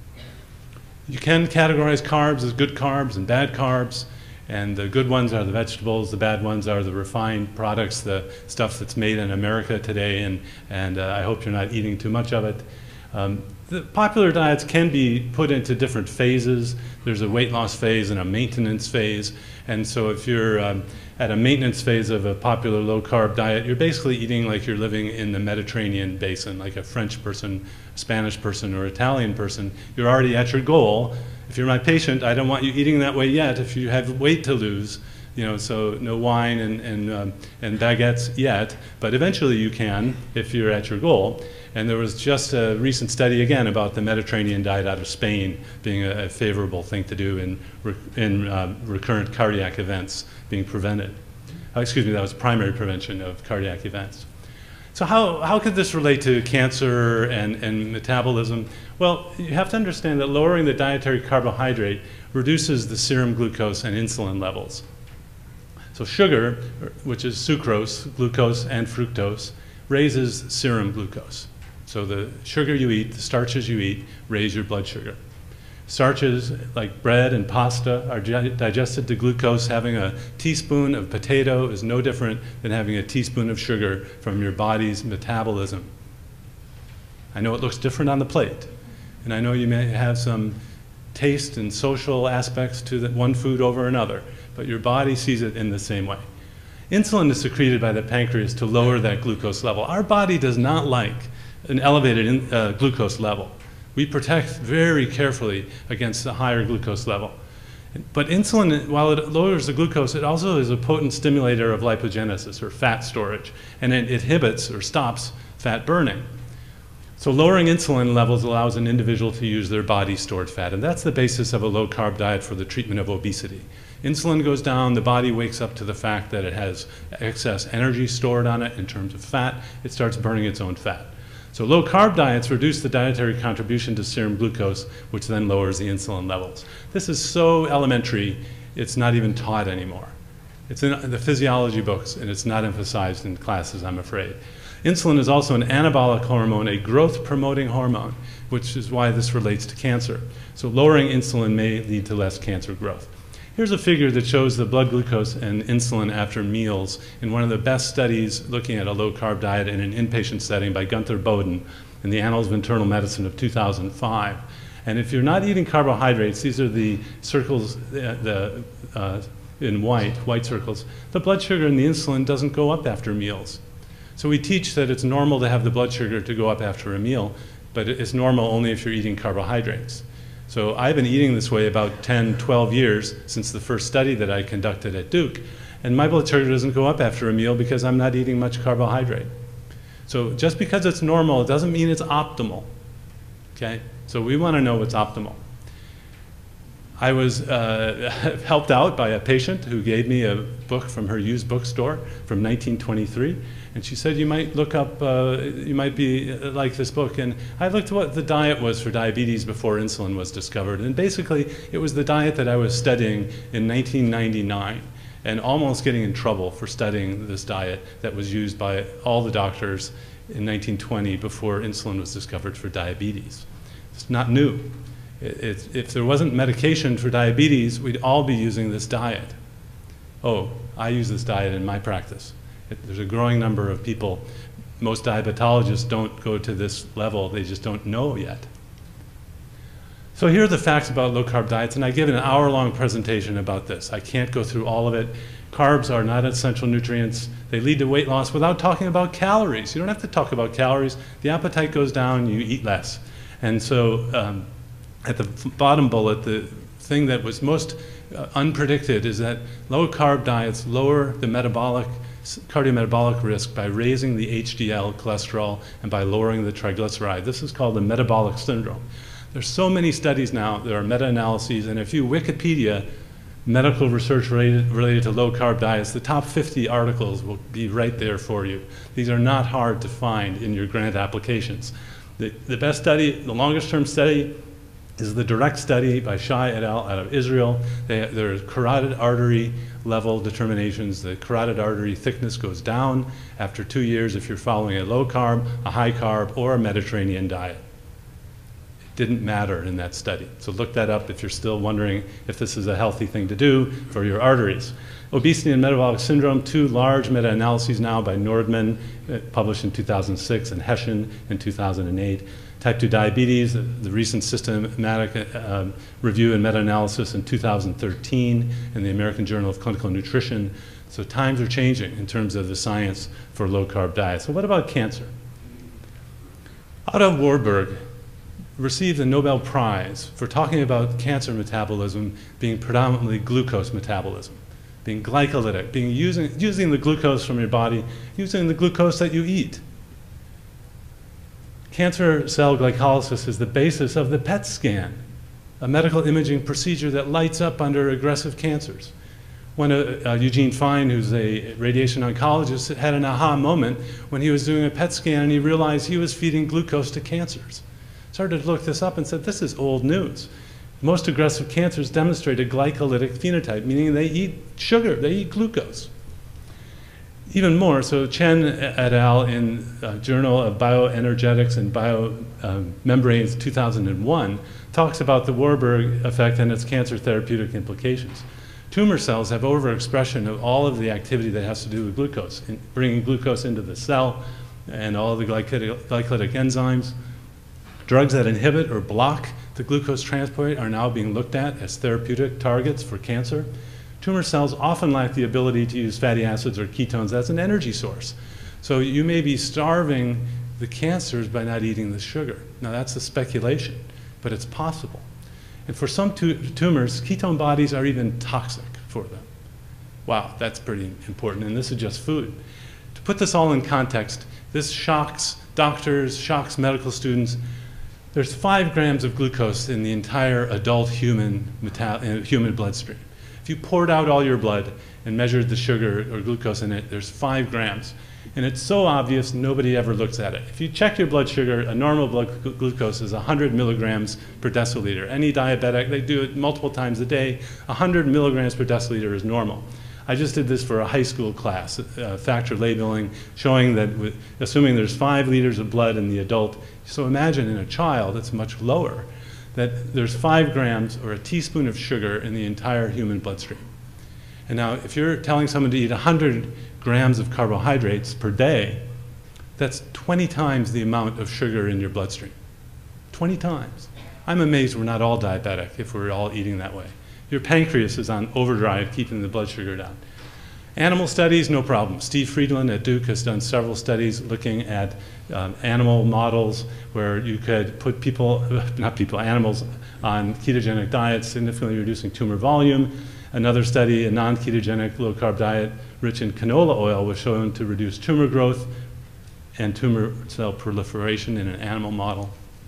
You can categorize carbs as good carbs and bad carbs, and the good ones are the vegetables, the bad ones are the refined products, the stuff that's made in America today, and, and uh, I hope you're not eating too much of it. Um, the popular diets can be put into different phases. There's a weight loss phase and a maintenance phase. And so if you're um, at a maintenance phase of a popular low-carb diet, you're basically eating like you're living in the Mediterranean basin, like a French person, Spanish person, or Italian person. You're already at your goal. If you're my patient, I don't want you eating that way yet if you have weight to lose. You know, so no wine and, and, um, and baguettes yet, but eventually you can if you're at your goal. And there was just a recent study again about the Mediterranean diet out of Spain being a, a favorable thing to do in, re in uh, recurrent cardiac events being prevented. Uh, excuse me, that was primary prevention of cardiac events. So how, how could this relate to cancer and, and metabolism? Well, you have to understand that lowering the dietary carbohydrate reduces the serum glucose and insulin levels. So sugar, which is sucrose, glucose, and fructose, raises serum glucose. So the sugar you eat, the starches you eat, raise your blood sugar. Starches like bread and pasta are digested to glucose. Having a teaspoon of potato is no different than having a teaspoon of sugar from your body's metabolism. I know it looks different on the plate, and I know you may have some taste and social aspects to the one food over another, but your body sees it in the same way. Insulin is secreted by the pancreas to lower that glucose level. Our body does not like an elevated in, uh, glucose level. We protect very carefully against a higher glucose level. But insulin, while it lowers the glucose, it also is a potent stimulator of lipogenesis, or fat storage, and it inhibits or stops fat burning. So lowering insulin levels allows an individual to use their body's stored fat, and that's the basis of a low-carb diet for the treatment of obesity. Insulin goes down, the body wakes up to the fact that it has excess energy stored on it in terms of fat, it starts burning its own fat. So low-carb diets reduce the dietary contribution to serum glucose, which then lowers the insulin levels. This is so elementary, it's not even taught anymore. It's in the physiology books, and it's not emphasized in classes, I'm afraid. Insulin is also an anabolic hormone, a growth-promoting hormone, which is why this relates to cancer. So lowering insulin may lead to less cancer growth. Here's a figure that shows the blood glucose and insulin after meals in one of the best studies looking at a low-carb diet in an inpatient setting by Gunther Boden in the Annals of Internal Medicine of two thousand five. And if you're not eating carbohydrates, these are the circles uh, the, uh, in white, white circles, the blood sugar and the insulin doesn't go up after meals. So we teach that it's normal to have the blood sugar to go up after a meal, but it's normal only if you're eating carbohydrates. So I've been eating this way about ten, twelve years since the first study that I conducted at Duke, and my blood sugar doesn't go up after a meal because I'm not eating much carbohydrate. So just because it's normal, it doesn't mean it's optimal, okay? So we want to know what's optimal. I was uh, helped out by a patient who gave me a book from her used bookstore from nineteen twenty-three, and she said, you might look up, uh, you might be uh, like this book. And I looked at what the diet was for diabetes before insulin was discovered, and basically it was the diet that I was studying in nineteen ninety-nine, and almost getting in trouble for studying this diet that was used by all the doctors in nineteen twenty before insulin was discovered for diabetes. It's not new. It, if there wasn't medication for diabetes, we'd all be using this diet. Oh, I use this diet in my practice. It, there's a growing number of people. Most diabetologists don't go to this level. They just don't know yet. So here are the facts about low-carb diets, and I give an hour-long presentation about this. I can't go through all of it. Carbs are not essential nutrients. They lead to weight loss without talking about calories. You don't have to talk about calories. The appetite goes down, you eat less. And so um, at the bottom bullet, the thing that was most uh, unpredicted is that low-carb diets lower the metabolic, cardiometabolic risk by raising the H D L cholesterol and by lowering the triglyceride. This is called the metabolic syndrome. There's so many studies now, there are meta-analyses, and if you Wikipedia medical research related, related to low-carb diets, the top fifty articles will be right there for you. These are not hard to find in your grant applications. The, the best study, the longest term study, is the direct study by Shai et al. Out of Israel. They, there are carotid artery level determinations. The carotid artery thickness goes down after two years if you're following a low carb, a high carb, or a Mediterranean diet. It didn't matter in that study. So look that up if you're still wondering if this is a healthy thing to do for your arteries. Obesity and metabolic syndrome, two large meta-analyses now by Nordman, uh, published in two thousand six, and Hession in two thousand eight. Type two diabetes, the, the recent systematic uh, review and meta-analysis in two thousand thirteen in the American Journal of Clinical Nutrition. So times are changing in terms of the science for low-carb diet. So what about cancer? Otto Warburg received the Nobel Prize for talking about cancer metabolism being predominantly glucose metabolism, being glycolytic, being using, using the glucose from your body, using the glucose that you eat. Cancer cell glycolysis is the basis of the P E T scan, a medical imaging procedure that lights up under aggressive cancers. When uh, uh, Eugene Fine, who's a radiation oncologist, had an aha moment when he was doing a P E T scan and he realized he was feeding glucose to cancers. Started to look this up and said, this is old news. Most aggressive cancers demonstrate a glycolytic phenotype, meaning they eat sugar, they eat glucose. Even more, so Chen et al. In uh, Journal of Bioenergetics and Biomembranes two thousand one talks about the Warburg effect and its cancer therapeutic implications. Tumor cells have overexpression of all of the activity that has to do with glucose, in bringing glucose into the cell and all the glycolytic, glycolytic enzymes. Drugs that inhibit or block the glucose transport are now being looked at as therapeutic targets for cancer. Tumor cells often lack the ability to use fatty acids or ketones as an energy source. So you may be starving the cancers by not eating the sugar. Now that's a speculation, but it's possible. And for some tu tumors, ketone bodies are even toxic for them. Wow, that's pretty important, and this is just food. To put this all in context, this shocks doctors, shocks medical students. There's five grams of glucose in the entire adult human, uh, human bloodstream. If you poured out all your blood and measured the sugar or glucose in it, there's five grams. And it's so obvious, nobody ever looks at it. If you check your blood sugar, a normal blood glu glucose is one hundred milligrams per deciliter. Any diabetic, they do it multiple times a day. one hundred milligrams per deciliter is normal. I just did this for a high school class, uh, factor labeling, showing that with, assuming there's five liters of blood in the adult, so imagine in a child it's much lower, that there's five grams or a teaspoon of sugar in the entire human bloodstream. And now if you're telling someone to eat one hundred grams of carbohydrates per day, that's twenty times the amount of sugar in your bloodstream. twenty times. I'm amazed we're not all diabetic if we're all eating that way. Your pancreas is on overdrive, keeping the blood sugar down. Animal studies, no problem. Steve Friedland at Duke has done several studies looking at um, animal models where you could put people, not people, animals on ketogenic diets, significantly reducing tumor volume. Another study, a non-ketogenic low-carb diet rich in canola oil, was shown to reduce tumor growth and tumor cell proliferation in an animal model.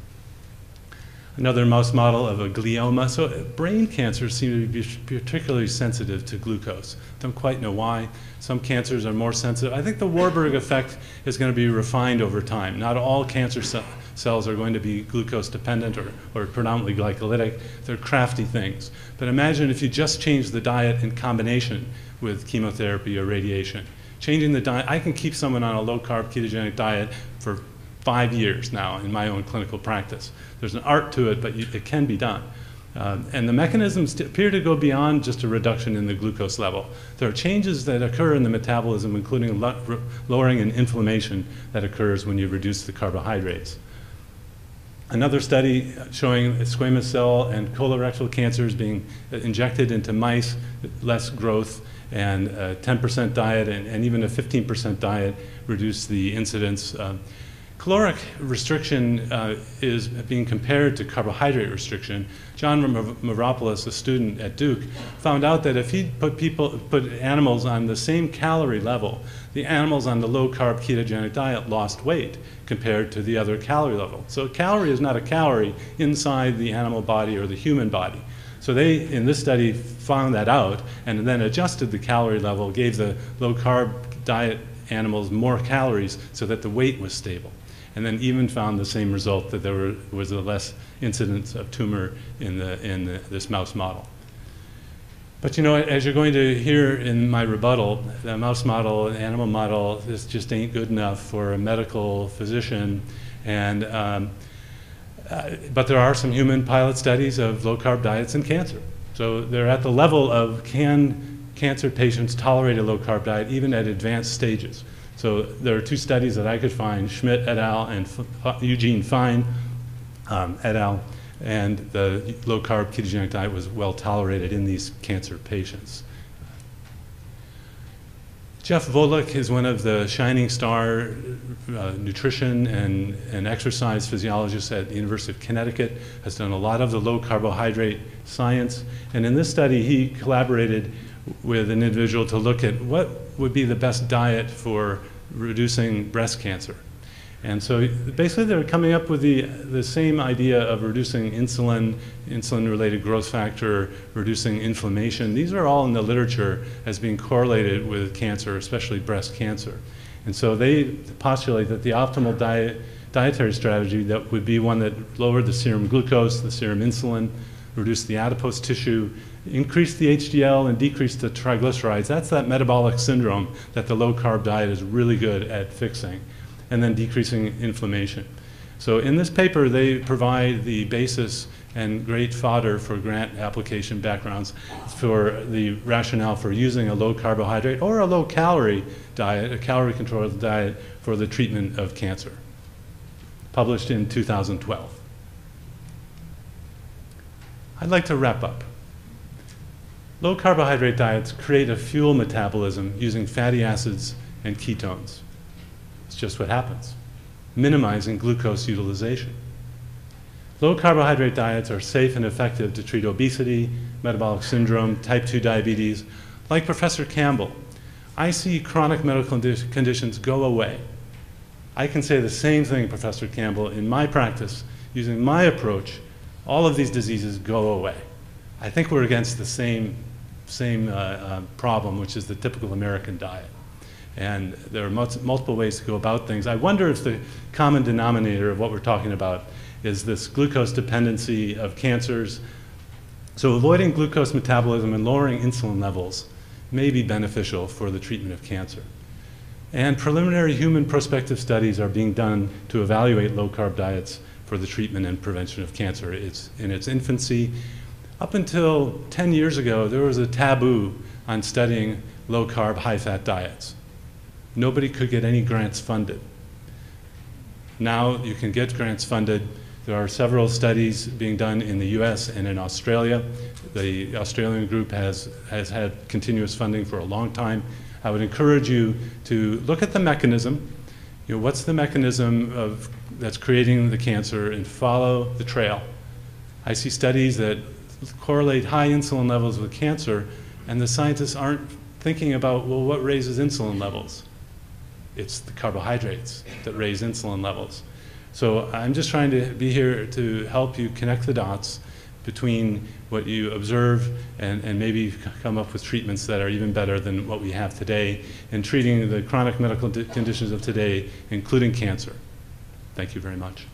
Another mouse model of a glioma. So brain cancers seem to be particularly sensitive to glucose. Don't quite know why. Some cancers are more sensitive. I think the Warburg effect is going to be refined over time. Not all cancer ce cells are going to be glucose dependent or, or predominantly glycolytic. They're crafty things. But imagine if you just change the diet in combination with chemotherapy or radiation. Changing the diet, I can keep someone on a low-carb ketogenic diet for five years now in my own clinical practice. There's an art to it, but you, it can be done. Um, and the mechanisms appear to go beyond just a reduction in the glucose level. There are changes that occur in the metabolism, including lo lowering in inflammation that occurs when you reduce the carbohydrates. Another study showing squamous cell and colorectal cancers being injected into mice, less growth, and a ten percent diet and, and even a fifteen percent diet reduced the incidence. Um, Caloric restriction uh, is being compared to carbohydrate restriction. John Mavropoulos, a student at Duke, found out that if he put people, put animals on the same calorie level, the animals on the low-carb ketogenic diet lost weight compared to the other calorie level. So a calorie is not a calorie inside the animal body or the human body. So they, in this study, found that out and then adjusted the calorie level, gave the low-carb diet animals more calories so that the weight was stable. And then even found the same result, that there were, was a less incidence of tumor in, the, in the, this mouse model. But you know, as you're going to hear in my rebuttal, the mouse model, the animal model, this just ain't good enough for a medical physician. And, um, uh, but there are some human pilot studies of low-carb diets and cancer. So they're at the level of, can cancer patients tolerate a low-carb diet even at advanced stages? So there are two studies that I could find, Schmidt et al. And F Eugene Fine um, et al. And the low-carb ketogenic diet was well tolerated in these cancer patients. Jeff Volek is one of the shining star uh, nutrition and, and exercise physiologists at the University of Connecticut, has done a lot of the low carbohydrate science. And in this study, he collaborated with an individual to look at what would be the best diet for reducing breast cancer. And so basically they're coming up with the, the same idea of reducing insulin, insulin-related growth factor, reducing inflammation. These are all in the literature as being correlated with cancer, especially breast cancer. And so they postulate that the optimal diet, dietary strategy that would be one that lowered the serum glucose, the serum insulin, reduced the adipose tissue, increase the H D L and decrease the triglycerides. That's that metabolic syndrome that the low-carb diet is really good at fixing, and then decreasing inflammation. So in this paper, they provide the basis and great fodder for grant application backgrounds for the rationale for using a low-carbohydrate or a low-calorie diet, a calorie-controlled diet for the treatment of cancer, published in two thousand twelve. I'd like to wrap up. Low carbohydrate diets create a fuel metabolism using fatty acids and ketones. It's just what happens, minimizing glucose utilization. Low carbohydrate diets are safe and effective to treat obesity, metabolic syndrome, type two diabetes. Like Professor Campbell, I see chronic medical condi conditions go away. I can say the same thing, Professor Campbell, in my practice, using my approach, all of these diseases go away. I think we're against the same, same uh, uh, problem, which is the typical American diet. And there are multiple ways to go about things. I wonder if the common denominator of what we're talking about is this glucose dependency of cancers. So avoiding glucose metabolism and lowering insulin levels may be beneficial for the treatment of cancer. And preliminary human prospective studies are being done to evaluate low-carb diets for the treatment and prevention of cancer. It's in its infancy. Up until ten years ago, there was a taboo on studying low-carb, high-fat diets. Nobody could get any grants funded. Now you can get grants funded. There are several studies being done in the U S and in Australia. The Australian group has, has had continuous funding for a long time. I would encourage you to look at the mechanism. You know, what's the mechanism of, that's creating the cancer, and follow the trail. I see studies that correlate high insulin levels with cancer, and the scientists aren't thinking about, well, what raises insulin levels? It's the carbohydrates that raise insulin levels. So I'm just trying to be here to help you connect the dots between what you observe and, and maybe come up with treatments that are even better than what we have today in treating the chronic medical conditions of today, including cancer. Thank you very much.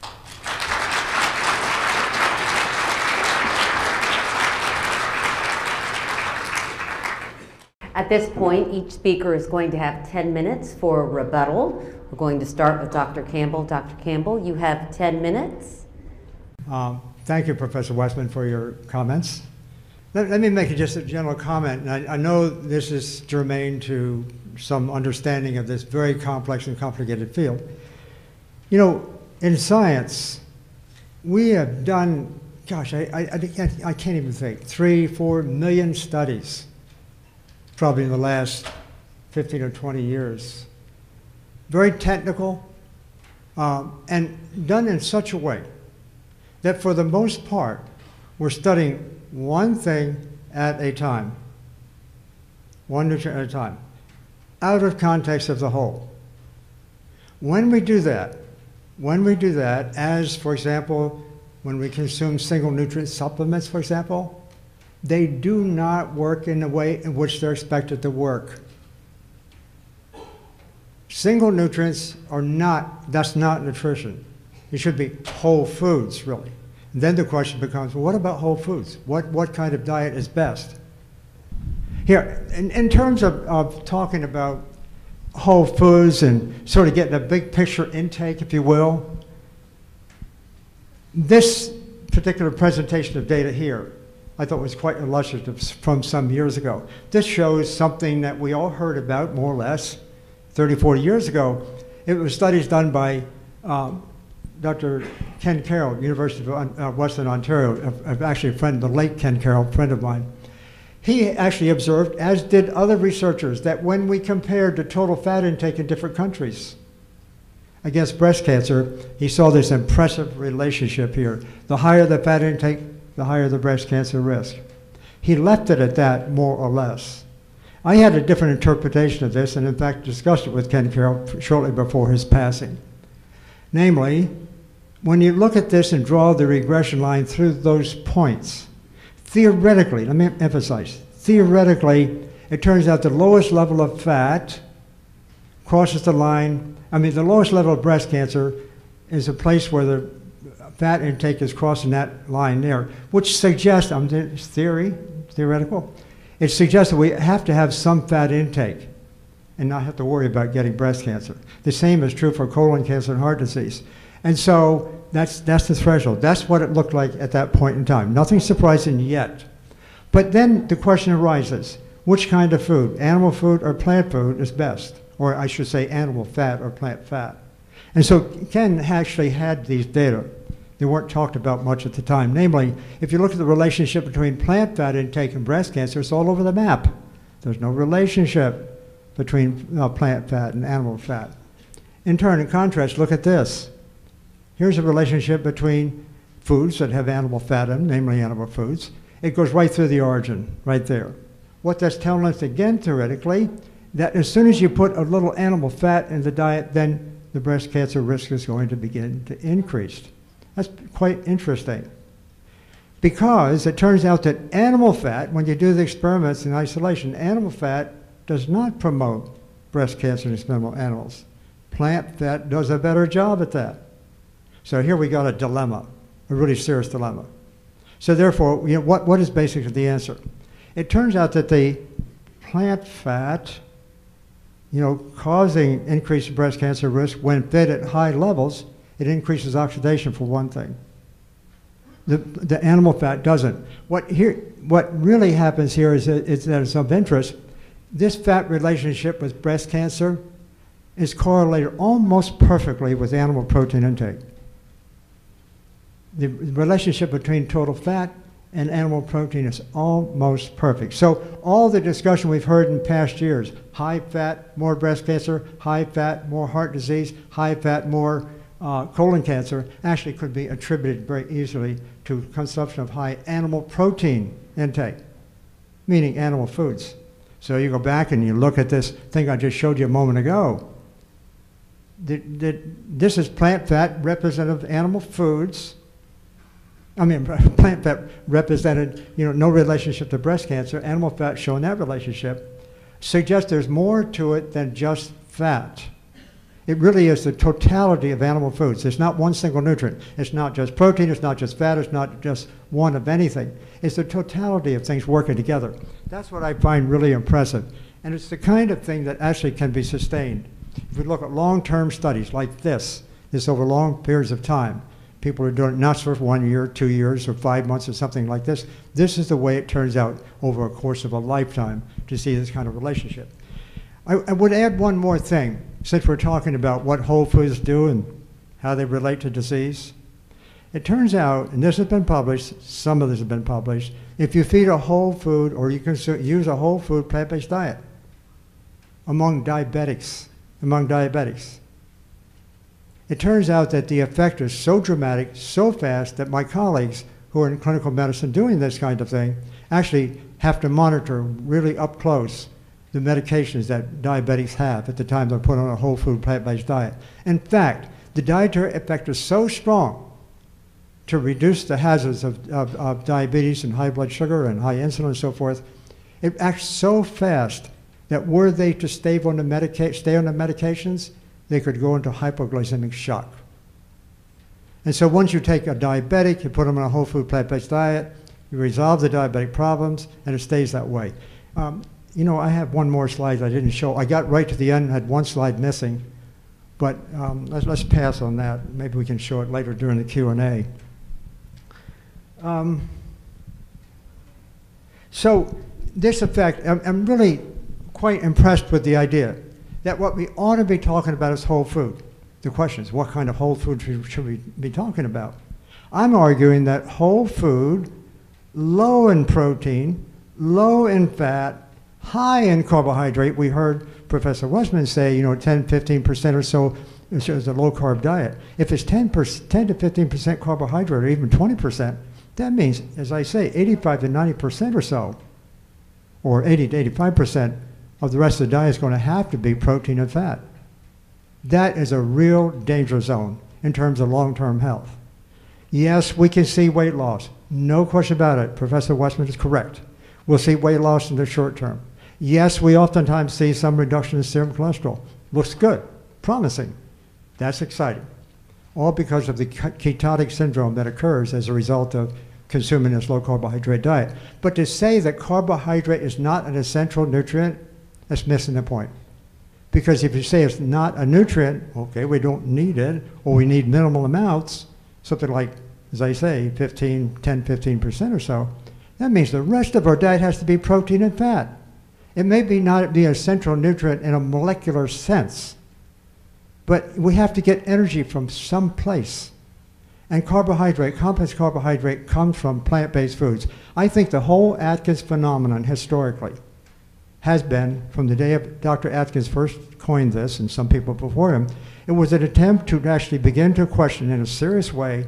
At this point, each speaker is going to have ten minutes for rebuttal. We're going to start with Doctor Campbell. Doctor Campbell, you have ten minutes. Um, thank you, Professor Westman, for your comments. Let, let me make just a general comment. And I, I know this is germane to some understanding of this very complex and complicated field. You know, in science, we have done, gosh, I, I, I, can't, I can't even think, three, four million studies probably in the last fifteen or twenty years. Very technical, um, and done in such a way that for the most part, we're studying one thing at a time, one nutrient at a time, out of context of the whole. When we do that, when we do that, as for example, when we consume single nutrient supplements, for example, they do not work in the way in which they're expected to work. Single nutrients are not, that's not nutrition. It should be whole foods, really. And then the question becomes, well, what about whole foods? What, what kind of diet is best? Here, in, in terms of, of talking about whole foods and sort of getting a big picture intake, if you will, this particular presentation of data here I thought was quite illustrative from some years ago. This shows something that we all heard about more or less thirty, forty years ago. It was studies done by um, Doctor Ken Carroll, University of uh, Western Ontario, uh, actually a friend, the late Ken Carroll, friend of mine. He actually observed, as did other researchers, that when we compared the total fat intake in different countries against breast cancer, he saw this impressive relationship here. The higher the fat intake, the higher the breast cancer risk. He left it at that, more or less. I had a different interpretation of this, and in fact discussed it with Ken Carroll shortly before his passing. Namely, when you look at this and draw the regression line through those points, theoretically, let me emphasize, theoretically, it turns out the lowest level of fat crosses the line. I mean, the lowest level of breast cancer is a place where the fat intake is crossing that line there, which suggests, um, it's theory, theoretical, it suggests that we have to have some fat intake and not have to worry about getting breast cancer. The same is true for colon cancer and heart disease. And so that's, that's the threshold. That's what it looked like at that point in time. Nothing surprising yet. But then the question arises, which kind of food, animal food or plant food, is best? Or I should say animal fat or plant fat. And so Ken actually had these data. They weren't talked about much at the time. Namely, if you look at the relationship between plant fat intake and breast cancer, it's all over the map. There's no relationship between uh, plant fat and animal fat. In turn, in contrast, look at this. Here's a relationship between foods that have animal fat in them, namely animal foods. It goes right through the origin, right there. What that's telling us again, theoretically, that as soon as you put a little animal fat in the diet, then the breast cancer risk is going to begin to increase. That's quite interesting. Because it turns out that animal fat, when you do the experiments in isolation, animal fat does not promote breast cancer in experimental animals. Plant fat does a better job at that. So here we got a dilemma, a really serious dilemma. So therefore, you know, what, what is basically the answer? It turns out that the plant fat, you know, causing increased breast cancer risk when fed at high levels, it increases oxidation for one thing. The, the animal fat doesn't. What, here, what really happens here is that, is that it's of interest. This fat relationship with breast cancer is correlated almost perfectly with animal protein intake. The relationship between total fat and animal protein is almost perfect. So all the discussion we've heard in past years, high fat, more breast cancer, high fat, more heart disease, high fat, more uh, colon cancer, actually could be attributed very easily to consumption of high animal protein intake, meaning animal foods. So you go back and you look at this thing I just showed you a moment ago. The, the, this is plant fat representative of animal foods. I mean, plant fat represented, you know, no relationship to breast cancer. Animal fat showing that relationship suggests there's more to it than just fat. It really is the totality of animal foods. It's not one single nutrient. It's not just protein. It's not just fat. It's not just one of anything. It's the totality of things working together. That's what I find really impressive. And it's the kind of thing that actually can be sustained. If we look at long-term studies like this, this over long periods of time, people are doing it not for one year, two years, or five months or something like this. This is the way it turns out over a course of a lifetime to see this kind of relationship. I, I would add one more thing, since we're talking about what whole foods do and how they relate to disease. It turns out, and this has been published, some of this has been published, if you feed a whole food or you can use a whole food plant-based diet among diabetics, among diabetics, it turns out that the effect is so dramatic, so fast, that my colleagues who are in clinical medicine doing this kind of thing actually have to monitor really up close the medications that diabetics have at the time they're put on a whole food plant-based diet. In fact, the dietary effect is so strong to reduce the hazards of, of, of diabetes and high blood sugar and high insulin and so forth. It acts so fast that were they to stay on the, medica stay on the medications, they could go into hypoglycemic shock. And so once you take a diabetic, you put them on a whole food plant-based diet, you resolve the diabetic problems, and it stays that way. Um, you know, I have one more slide I didn't show. I got right to the end, had one slide missing, but um, let's, let's pass on that. Maybe we can show it later during the Q and A. Um, so this effect, I'm, I'm really quite impressed with the idea that what we ought to be talking about is whole food. The question is, what kind of whole food should we be talking about? I'm arguing that whole food, low in protein, low in fat, high in carbohydrate. We heard Professor Westman say, you know, ten, fifteen percent or so is a low-carb diet. If it's ten to fifteen percent carbohydrate or even twenty percent, that means, as I say, eighty-five to ninety percent or so, or eighty to eighty-five percent of the rest of the diet is going to have to be protein and fat. That is a real danger zone in terms of long-term health. Yes, we can see weight loss. No question about it. Professor Westman is correct. We'll see weight loss in the short term. Yes, we oftentimes see some reduction in serum cholesterol. Looks good, promising. That's exciting. All because of the ketotic syndrome that occurs as a result of consuming this low carbohydrate diet. But to say that carbohydrate is not an essential nutrient, that's missing the point. Because if you say it's not a nutrient, okay, we don't need it, or we need minimal amounts, something like, as I say, fifteen, ten, fifteen percent or so, that means the rest of our diet has to be protein and fat. It may be not be a central nutrient in a molecular sense, but we have to get energy from some place. And carbohydrate, complex carbohydrate, comes from plant-based foods. I think the whole Atkins phenomenon historically has been, from the day of Doctor Atkins first coined this, and some people before him, it was an attempt to actually begin to question in a serious way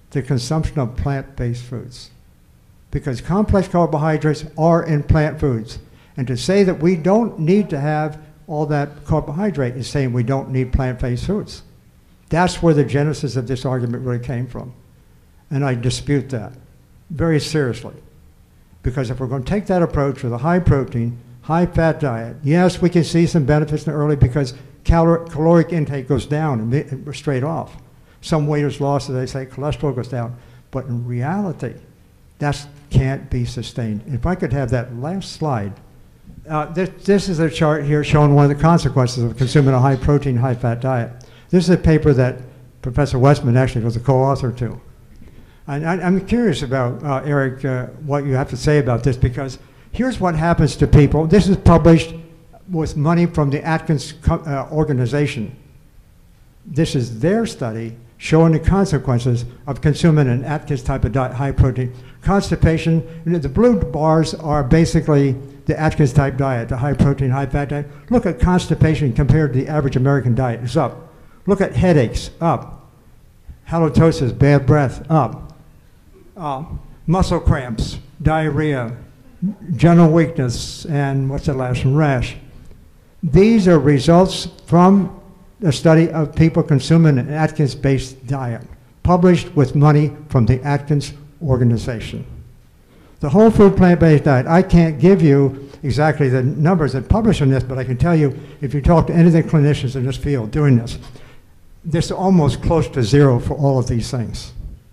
the consumption of plant-based foods, because complex carbohydrates are in plant foods. And to say that we don't need to have all that carbohydrate is saying we don't need plant-based foods. That's where the genesis of this argument really came from. And I dispute that very seriously. Because if we're going to take that approach with a high protein, high fat diet, yes, we can see some benefits in the early because calor caloric intake goes down and straight off. Some weight is lost, as they say, cholesterol goes down. But in reality, that can't be sustained. If I could have that last slide. Uh, this, this is a chart here showing one of the consequences of consuming a high protein, high fat diet. This is a paper that Professor Westman actually was a co-author to. And I, I'm curious about, uh, Eric, uh, what you have to say about this, because here's what happens to people. This is published with money from the Atkins uh, organization. This is their study showing the consequences of consuming an Atkins type of diet, high protein. Constipation, the blue bars are basically the Atkins type diet, the high protein, high fat diet. Look at constipation compared to the average American diet, it's up. Look at headaches, up. Halitosis, bad breath, up. Uh, muscle cramps, diarrhea, general weakness, and what's the last one, rash. These are results from a study of people consuming an Atkins-based diet, published with money from the Atkins organization. The whole food plant-based diet, I can't give you exactly the numbers that publish on this, but I can tell you, if you talk to any of the clinicians in this field doing this, this is almost close to zero for all of these things.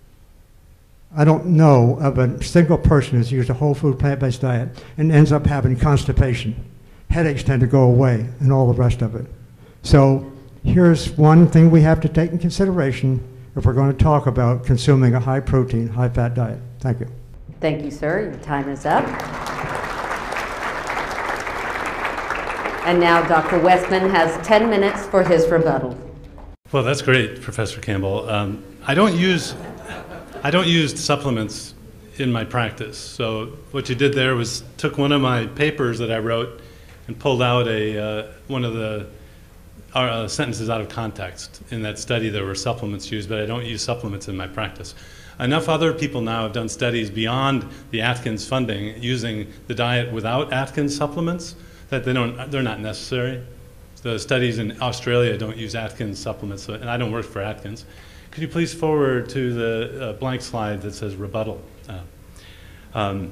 I don't know of a single person who's used a whole food plant-based diet and ends up having constipation. Headaches tend to go away and all the rest of it. So here's one thing we have to take in consideration if we're going to talk about consuming a high protein, high fat diet. Thank you. Thank you, sir. Your time is up. And now Doctor Westman has ten minutes for his rebuttal. Well, that's great, Professor Campbell. Um, I don't use I don't use supplements in my practice. So what you did there was took one of my papers that I wrote and pulled out a uh, one of the uh, sentences out of context. In that study, there were supplements used, but I don't use supplements in my practice. Enough other people now have done studies beyond the Atkins funding using the diet without Atkins supplements that they don't, they're not necessary. The studies in Australia don't use Atkins supplements, and I don't work for Atkins. Could you please forward to the uh, blank slide that says rebuttal? Uh, um,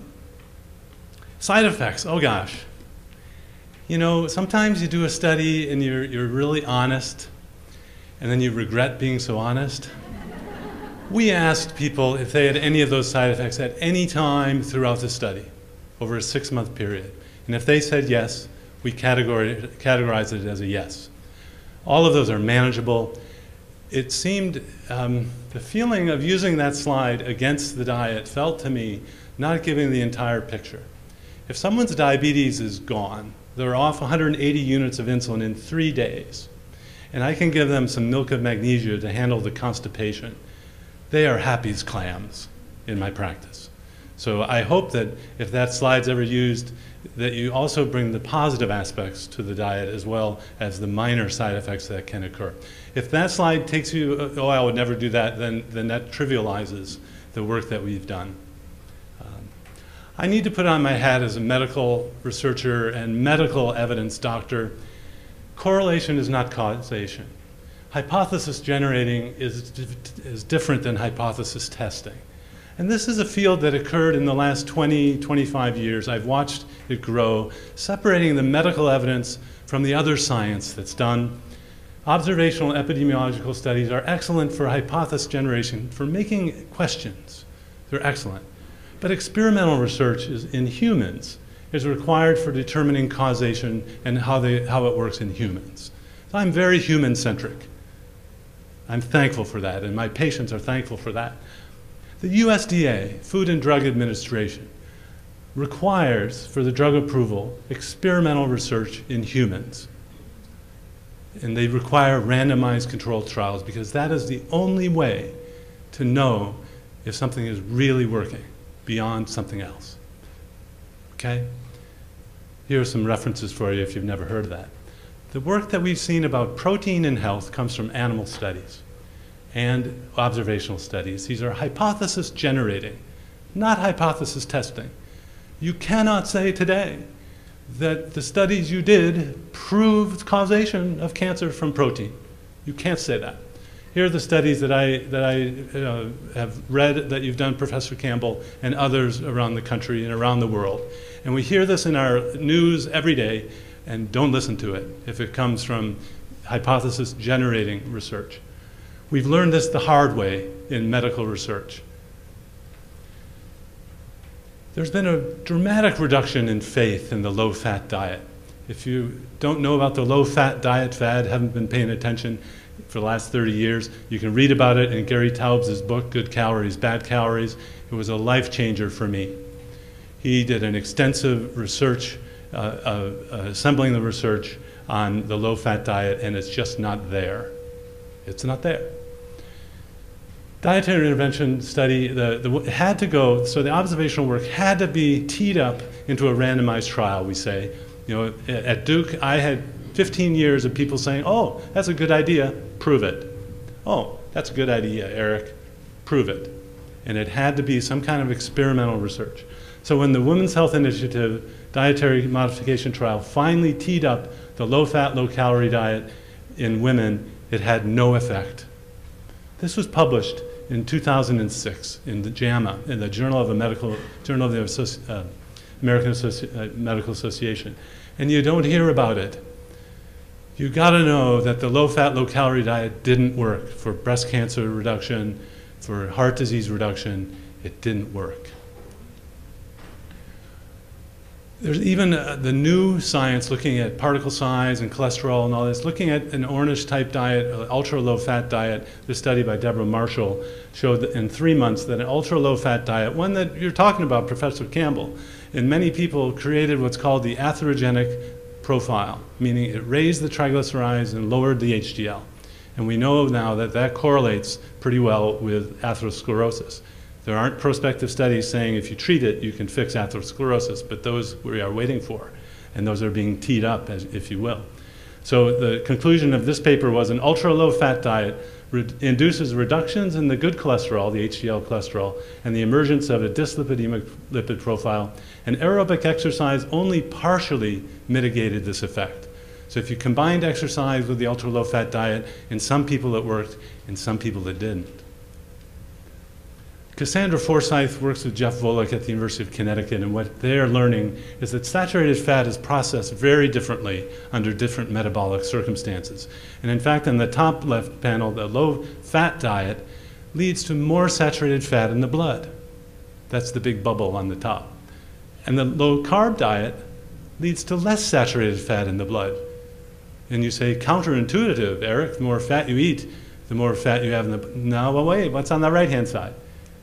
side effects, oh gosh. You know, sometimes you do a study and you're, you're really honest, and then you regret being so honest. We asked people if they had any of those side effects at any time throughout the study, over a six-month period. And if they said yes, we categori- categorized it as a yes. All of those are manageable. It seemed, um, the feeling of using that slide against the diet felt to me not giving the entire picture. If someone's diabetes is gone, they're off one hundred eighty units of insulin in three days, and I can give them some milk of magnesia to handle the constipation, they are happy as clams in my practice. So I hope that if that slide's ever used, that you also bring the positive aspects to the diet as well as the minor side effects that can occur. If that slide takes you, oh, I would never do that, then, then that trivializes the work that we've done. Um, I need to put on my hat as a medical researcher and medical evidence doctor. Correlation is not causation. Hypothesis generating is, is different than hypothesis testing. And this is a field that occurred in the last twenty, twenty-five years. I've watched it grow, separating the medical evidence from the other science that's done. Observational epidemiological studies are excellent for hypothesis generation, for making questions. They're excellent. But experimental research is in humans is required for determining causation and how, they, how it works in humans. So I'm very human-centric. I'm thankful for that, and my patients are thankful for that. The U S D A, Food and Drug Administration, requires for the drug approval experimental research in humans. And they require randomized controlled trials because that is the only way to know if something is really working beyond something else. Okay? Here are some references for you if you've never heard of that. The work that we've seen about protein in health comes from animal studies. and observational studies. These are hypothesis generating, not hypothesis testing. You cannot say today that the studies you did proved causation of cancer from protein. You can't say that. Here are the studies that I, that I uh, have read that you've done, Professor Campbell, and others around the country and around the world. And we hear this in our news every day, and don't listen to it if it comes from hypothesis generating research. We've learned this the hard way in medical research. There's been a dramatic reduction in faith in the low-fat diet. If you don't know about the low-fat diet fad, haven't been paying attention for the last thirty years, you can read about it in Gary Taubes' book, Good Calories, Bad Calories. It was a life changer for me. He did an extensive research, uh, uh, uh, assembling the research on the low-fat diet, and it's just not there. It's not there. Dietary intervention study the, the, had to go, so the observational work had to be teed up into a randomized trial, we say. You know, at Duke, I had fifteen years of people saying, oh, that's a good idea, prove it. Oh, that's a good idea, Eric, prove it. And it had to be some kind of experimental research. So when the Women's Health Initiative dietary modification trial finally teed up the low-fat, low-calorie diet in women, it had no effect. This was published in two thousand six in the JAMA, in the Journal of the Medical, Journal of the Associ uh, American Associ uh, Medical Association, and you don't hear about it. You got to know that the low-fat, low-calorie diet didn't work for breast cancer reduction, for heart disease reduction. It didn't work. There's even uh, the new science looking at particle size and cholesterol and all this, looking at an Ornish-type diet, an ultra-low-fat diet. This study by Deborah Marshall showed that in three months that an ultra-low-fat diet, one that you're talking about, Professor Campbell, in many people created what's called the atherogenic profile, meaning it raised the triglycerides and lowered the H D L. And we know now that that correlates pretty well with atherosclerosis. There aren't prospective studies saying if you treat it, you can fix atherosclerosis, but those we are waiting for, and those are being teed up, as, if you will. So the conclusion of this paper was an ultra-low-fat diet re induces reductions in the good cholesterol, the H D L cholesterol, and the emergence of a dyslipidemic lipid profile, and aerobic exercise only partially mitigated this effect. So if you combined exercise with the ultra-low-fat diet, in some people it worked, in some people it didn't. Cassandra Forsyth works with Jeff Volek at the University of Connecticut, and what they're learning is that saturated fat is processed very differently under different metabolic circumstances. And in fact, in the top left panel, the low-fat diet leads to more saturated fat in the blood. That's the big bubble on the top. And the low-carb diet leads to less saturated fat in the blood. And you say, counterintuitive, Eric, the more fat you eat, the more fat you have in the... No, well, wait, what's on the right-hand side?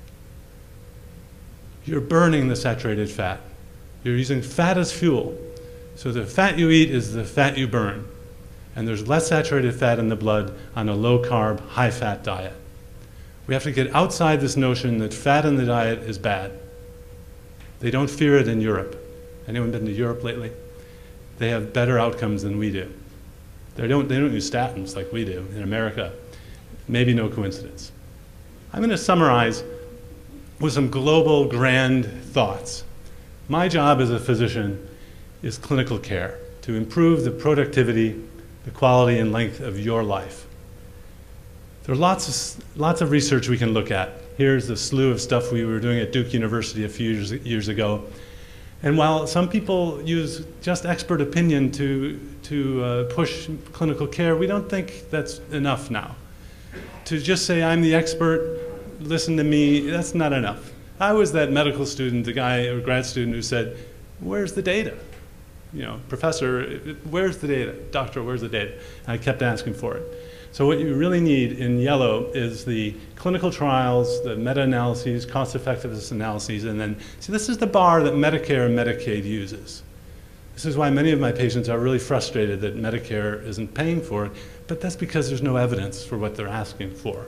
You're burning the saturated fat. You're using fat as fuel. So the fat you eat is the fat you burn. And there's less saturated fat in the blood on a low-carb, high-fat diet. We have to get outside this notion that fat in the diet is bad. They don't fear it in Europe. Anyone been to Europe lately? They have better outcomes than we do. They don't, they don't use statins like we do in America. Maybe no coincidence. I'm going to summarize with some global grand thoughts. My job as a physician is clinical care, to improve the productivity, the quality and length of your life. There are lots of, lots of research we can look at. Here's the slew of stuff we were doing at Duke University a few years, years ago. And while some people use just expert opinion to, to uh, push clinical care, we don't think that's enough now. To just say, I'm the expert, listen to me, that's not enough. I was that medical student, the guy or grad student who said, where's the data? You know, professor, where's the data? Doctor, where's the data? And I kept asking for it. So what you really need in yellow is the clinical trials, the meta-analyses, cost-effectiveness analyses, and then, see, this is the bar that Medicare and Medicaid uses. This is why many of my patients are really frustrated that Medicare isn't paying for it, but that's because there's no evidence for what they're asking for.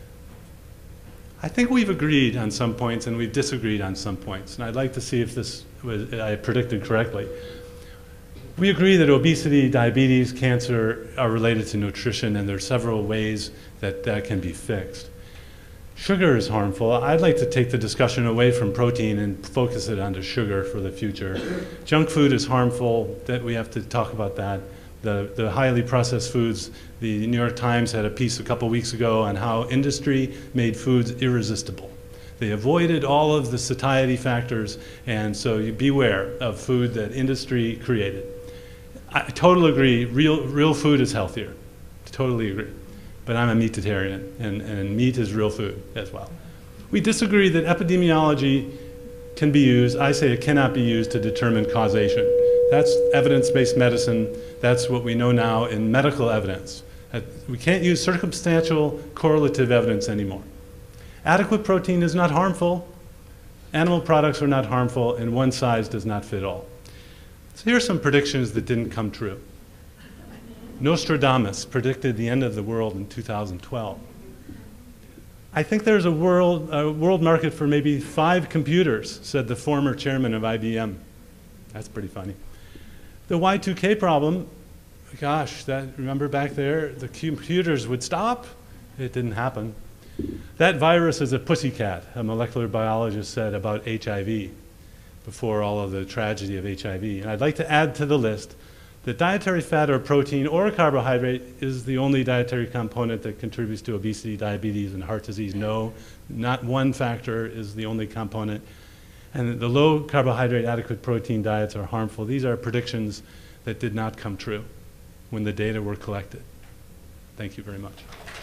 I think we've agreed on some points and we've disagreed on some points, and I'd like to see if this was, I predicted correctly. We agree that obesity, diabetes, cancer are related to nutrition, and there are several ways that that can be fixed. Sugar is harmful. I'd like to take the discussion away from protein and focus it onto sugar for the future. Junk food is harmful, that we have to talk about that. The, the highly processed foods, the New York Times had a piece a couple weeks ago on how industry made foods irresistible. They avoided all of the satiety factors, and so you beware of food that industry created. I totally agree, real, real food is healthier. Totally agree. But I'm a meatitarian, and, and meat is real food as well. We disagree that epidemiology can be used. I say it cannot be used to determine causation. That's evidence-based medicine. That's what we know now in medical evidence. We can't use circumstantial correlative evidence anymore. Adequate protein is not harmful. Animal products are not harmful, and one size does not fit all. So here are some predictions that didn't come true. Nostradamus predicted the end of the world in two thousand twelve. I think there's a world, a world market for maybe five computers, said the former chairman of I B M. That's pretty funny. The Y two K problem, gosh, that, remember back there, the computers would stop? It didn't happen. That virus is a pussycat, a molecular biologist said about H I V before all of the tragedy of H I V. And I'd like to add to the list that dietary fat or protein or carbohydrate is the only dietary component that contributes to obesity, diabetes, and heart disease. No, not one factor is the only component. And the low carbohydrate, adequate protein diets are harmful. These are predictions that did not come true when the data were collected. Thank you very much.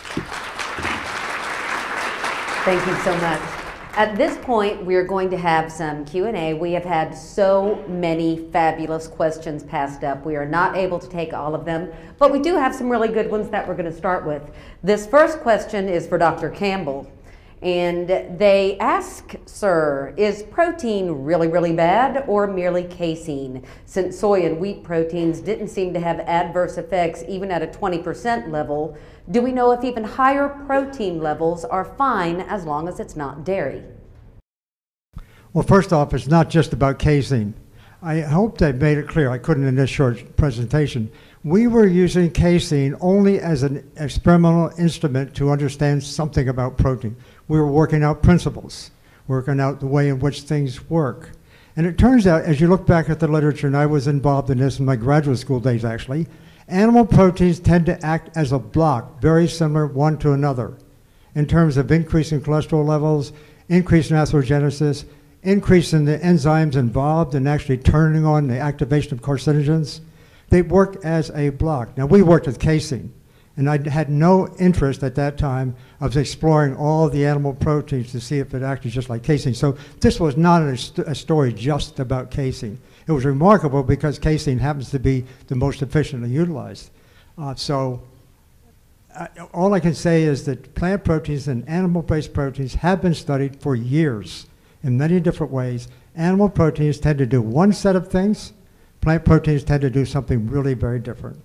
Thank you so much. At this point, we're going to have some Q and A. We have had so many fabulous questions passed up. We are not able to take all of them, but we do have some really good ones that we're going to start with. This first question is for Doctor Campbell. And they ask, sir, is protein really, really bad or merely casein? Since soy and wheat proteins didn't seem to have adverse effects even at a twenty percent level, do we know if even higher protein levels are fine as long as it's not dairy? Well, first off, it's not just about casein. I hope I made it clear. I couldn't in this short presentation. We were using casein only as an experimental instrument to understand something about protein. We were working out principles, working out the way in which things work. And it turns out, as you look back at the literature, and I was involved in this in my graduate school days actually, animal proteins tend to act as a block, very similar one to another, in terms of increasing cholesterol levels, increase in atherogenesis, increase in the enzymes involved in actually turning on the activation of carcinogens. They work as a block. Now, we worked with casein, and I had no interest at that time of exploring all the animal proteins to see if it acted just like casein. So this was not a, st a story just about casein. It was remarkable because casein happens to be the most efficiently utilized. Uh, so uh, all I can say is that plant proteins and animal-based proteins have been studied for years in many different ways. Animal proteins tend to do one set of things. Plant proteins tend to do something really very different.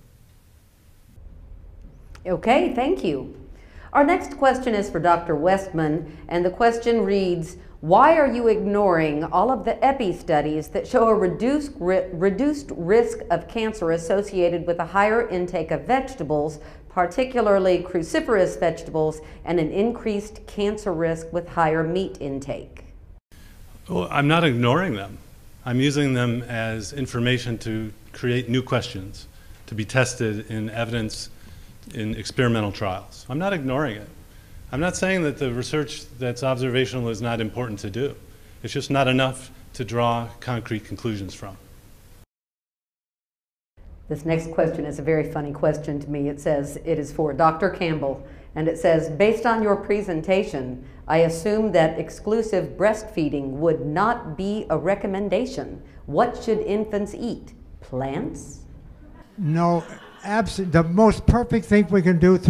Okay, thank you. Our next question is for Doctor Westman, and the question reads, why are you ignoring all of the epi studies that show a reduced, ri reduced risk of cancer associated with a higher intake of vegetables, particularly cruciferous vegetables, and an increased cancer risk with higher meat intake? Well, I'm not ignoring them. I'm using them as information to create new questions to be tested in evidence in experimental trials. I'm not ignoring it. I'm not saying that the research that's observational is not important to do. It's just not enough to draw concrete conclusions from. This next question is a very funny question to me. It says, it is for Doctor Campbell, and it says, based on your presentation, I assume that exclusive breastfeeding would not be a recommendation. What should infants eat? Plants? No, absolutely. The most perfect thing we can do through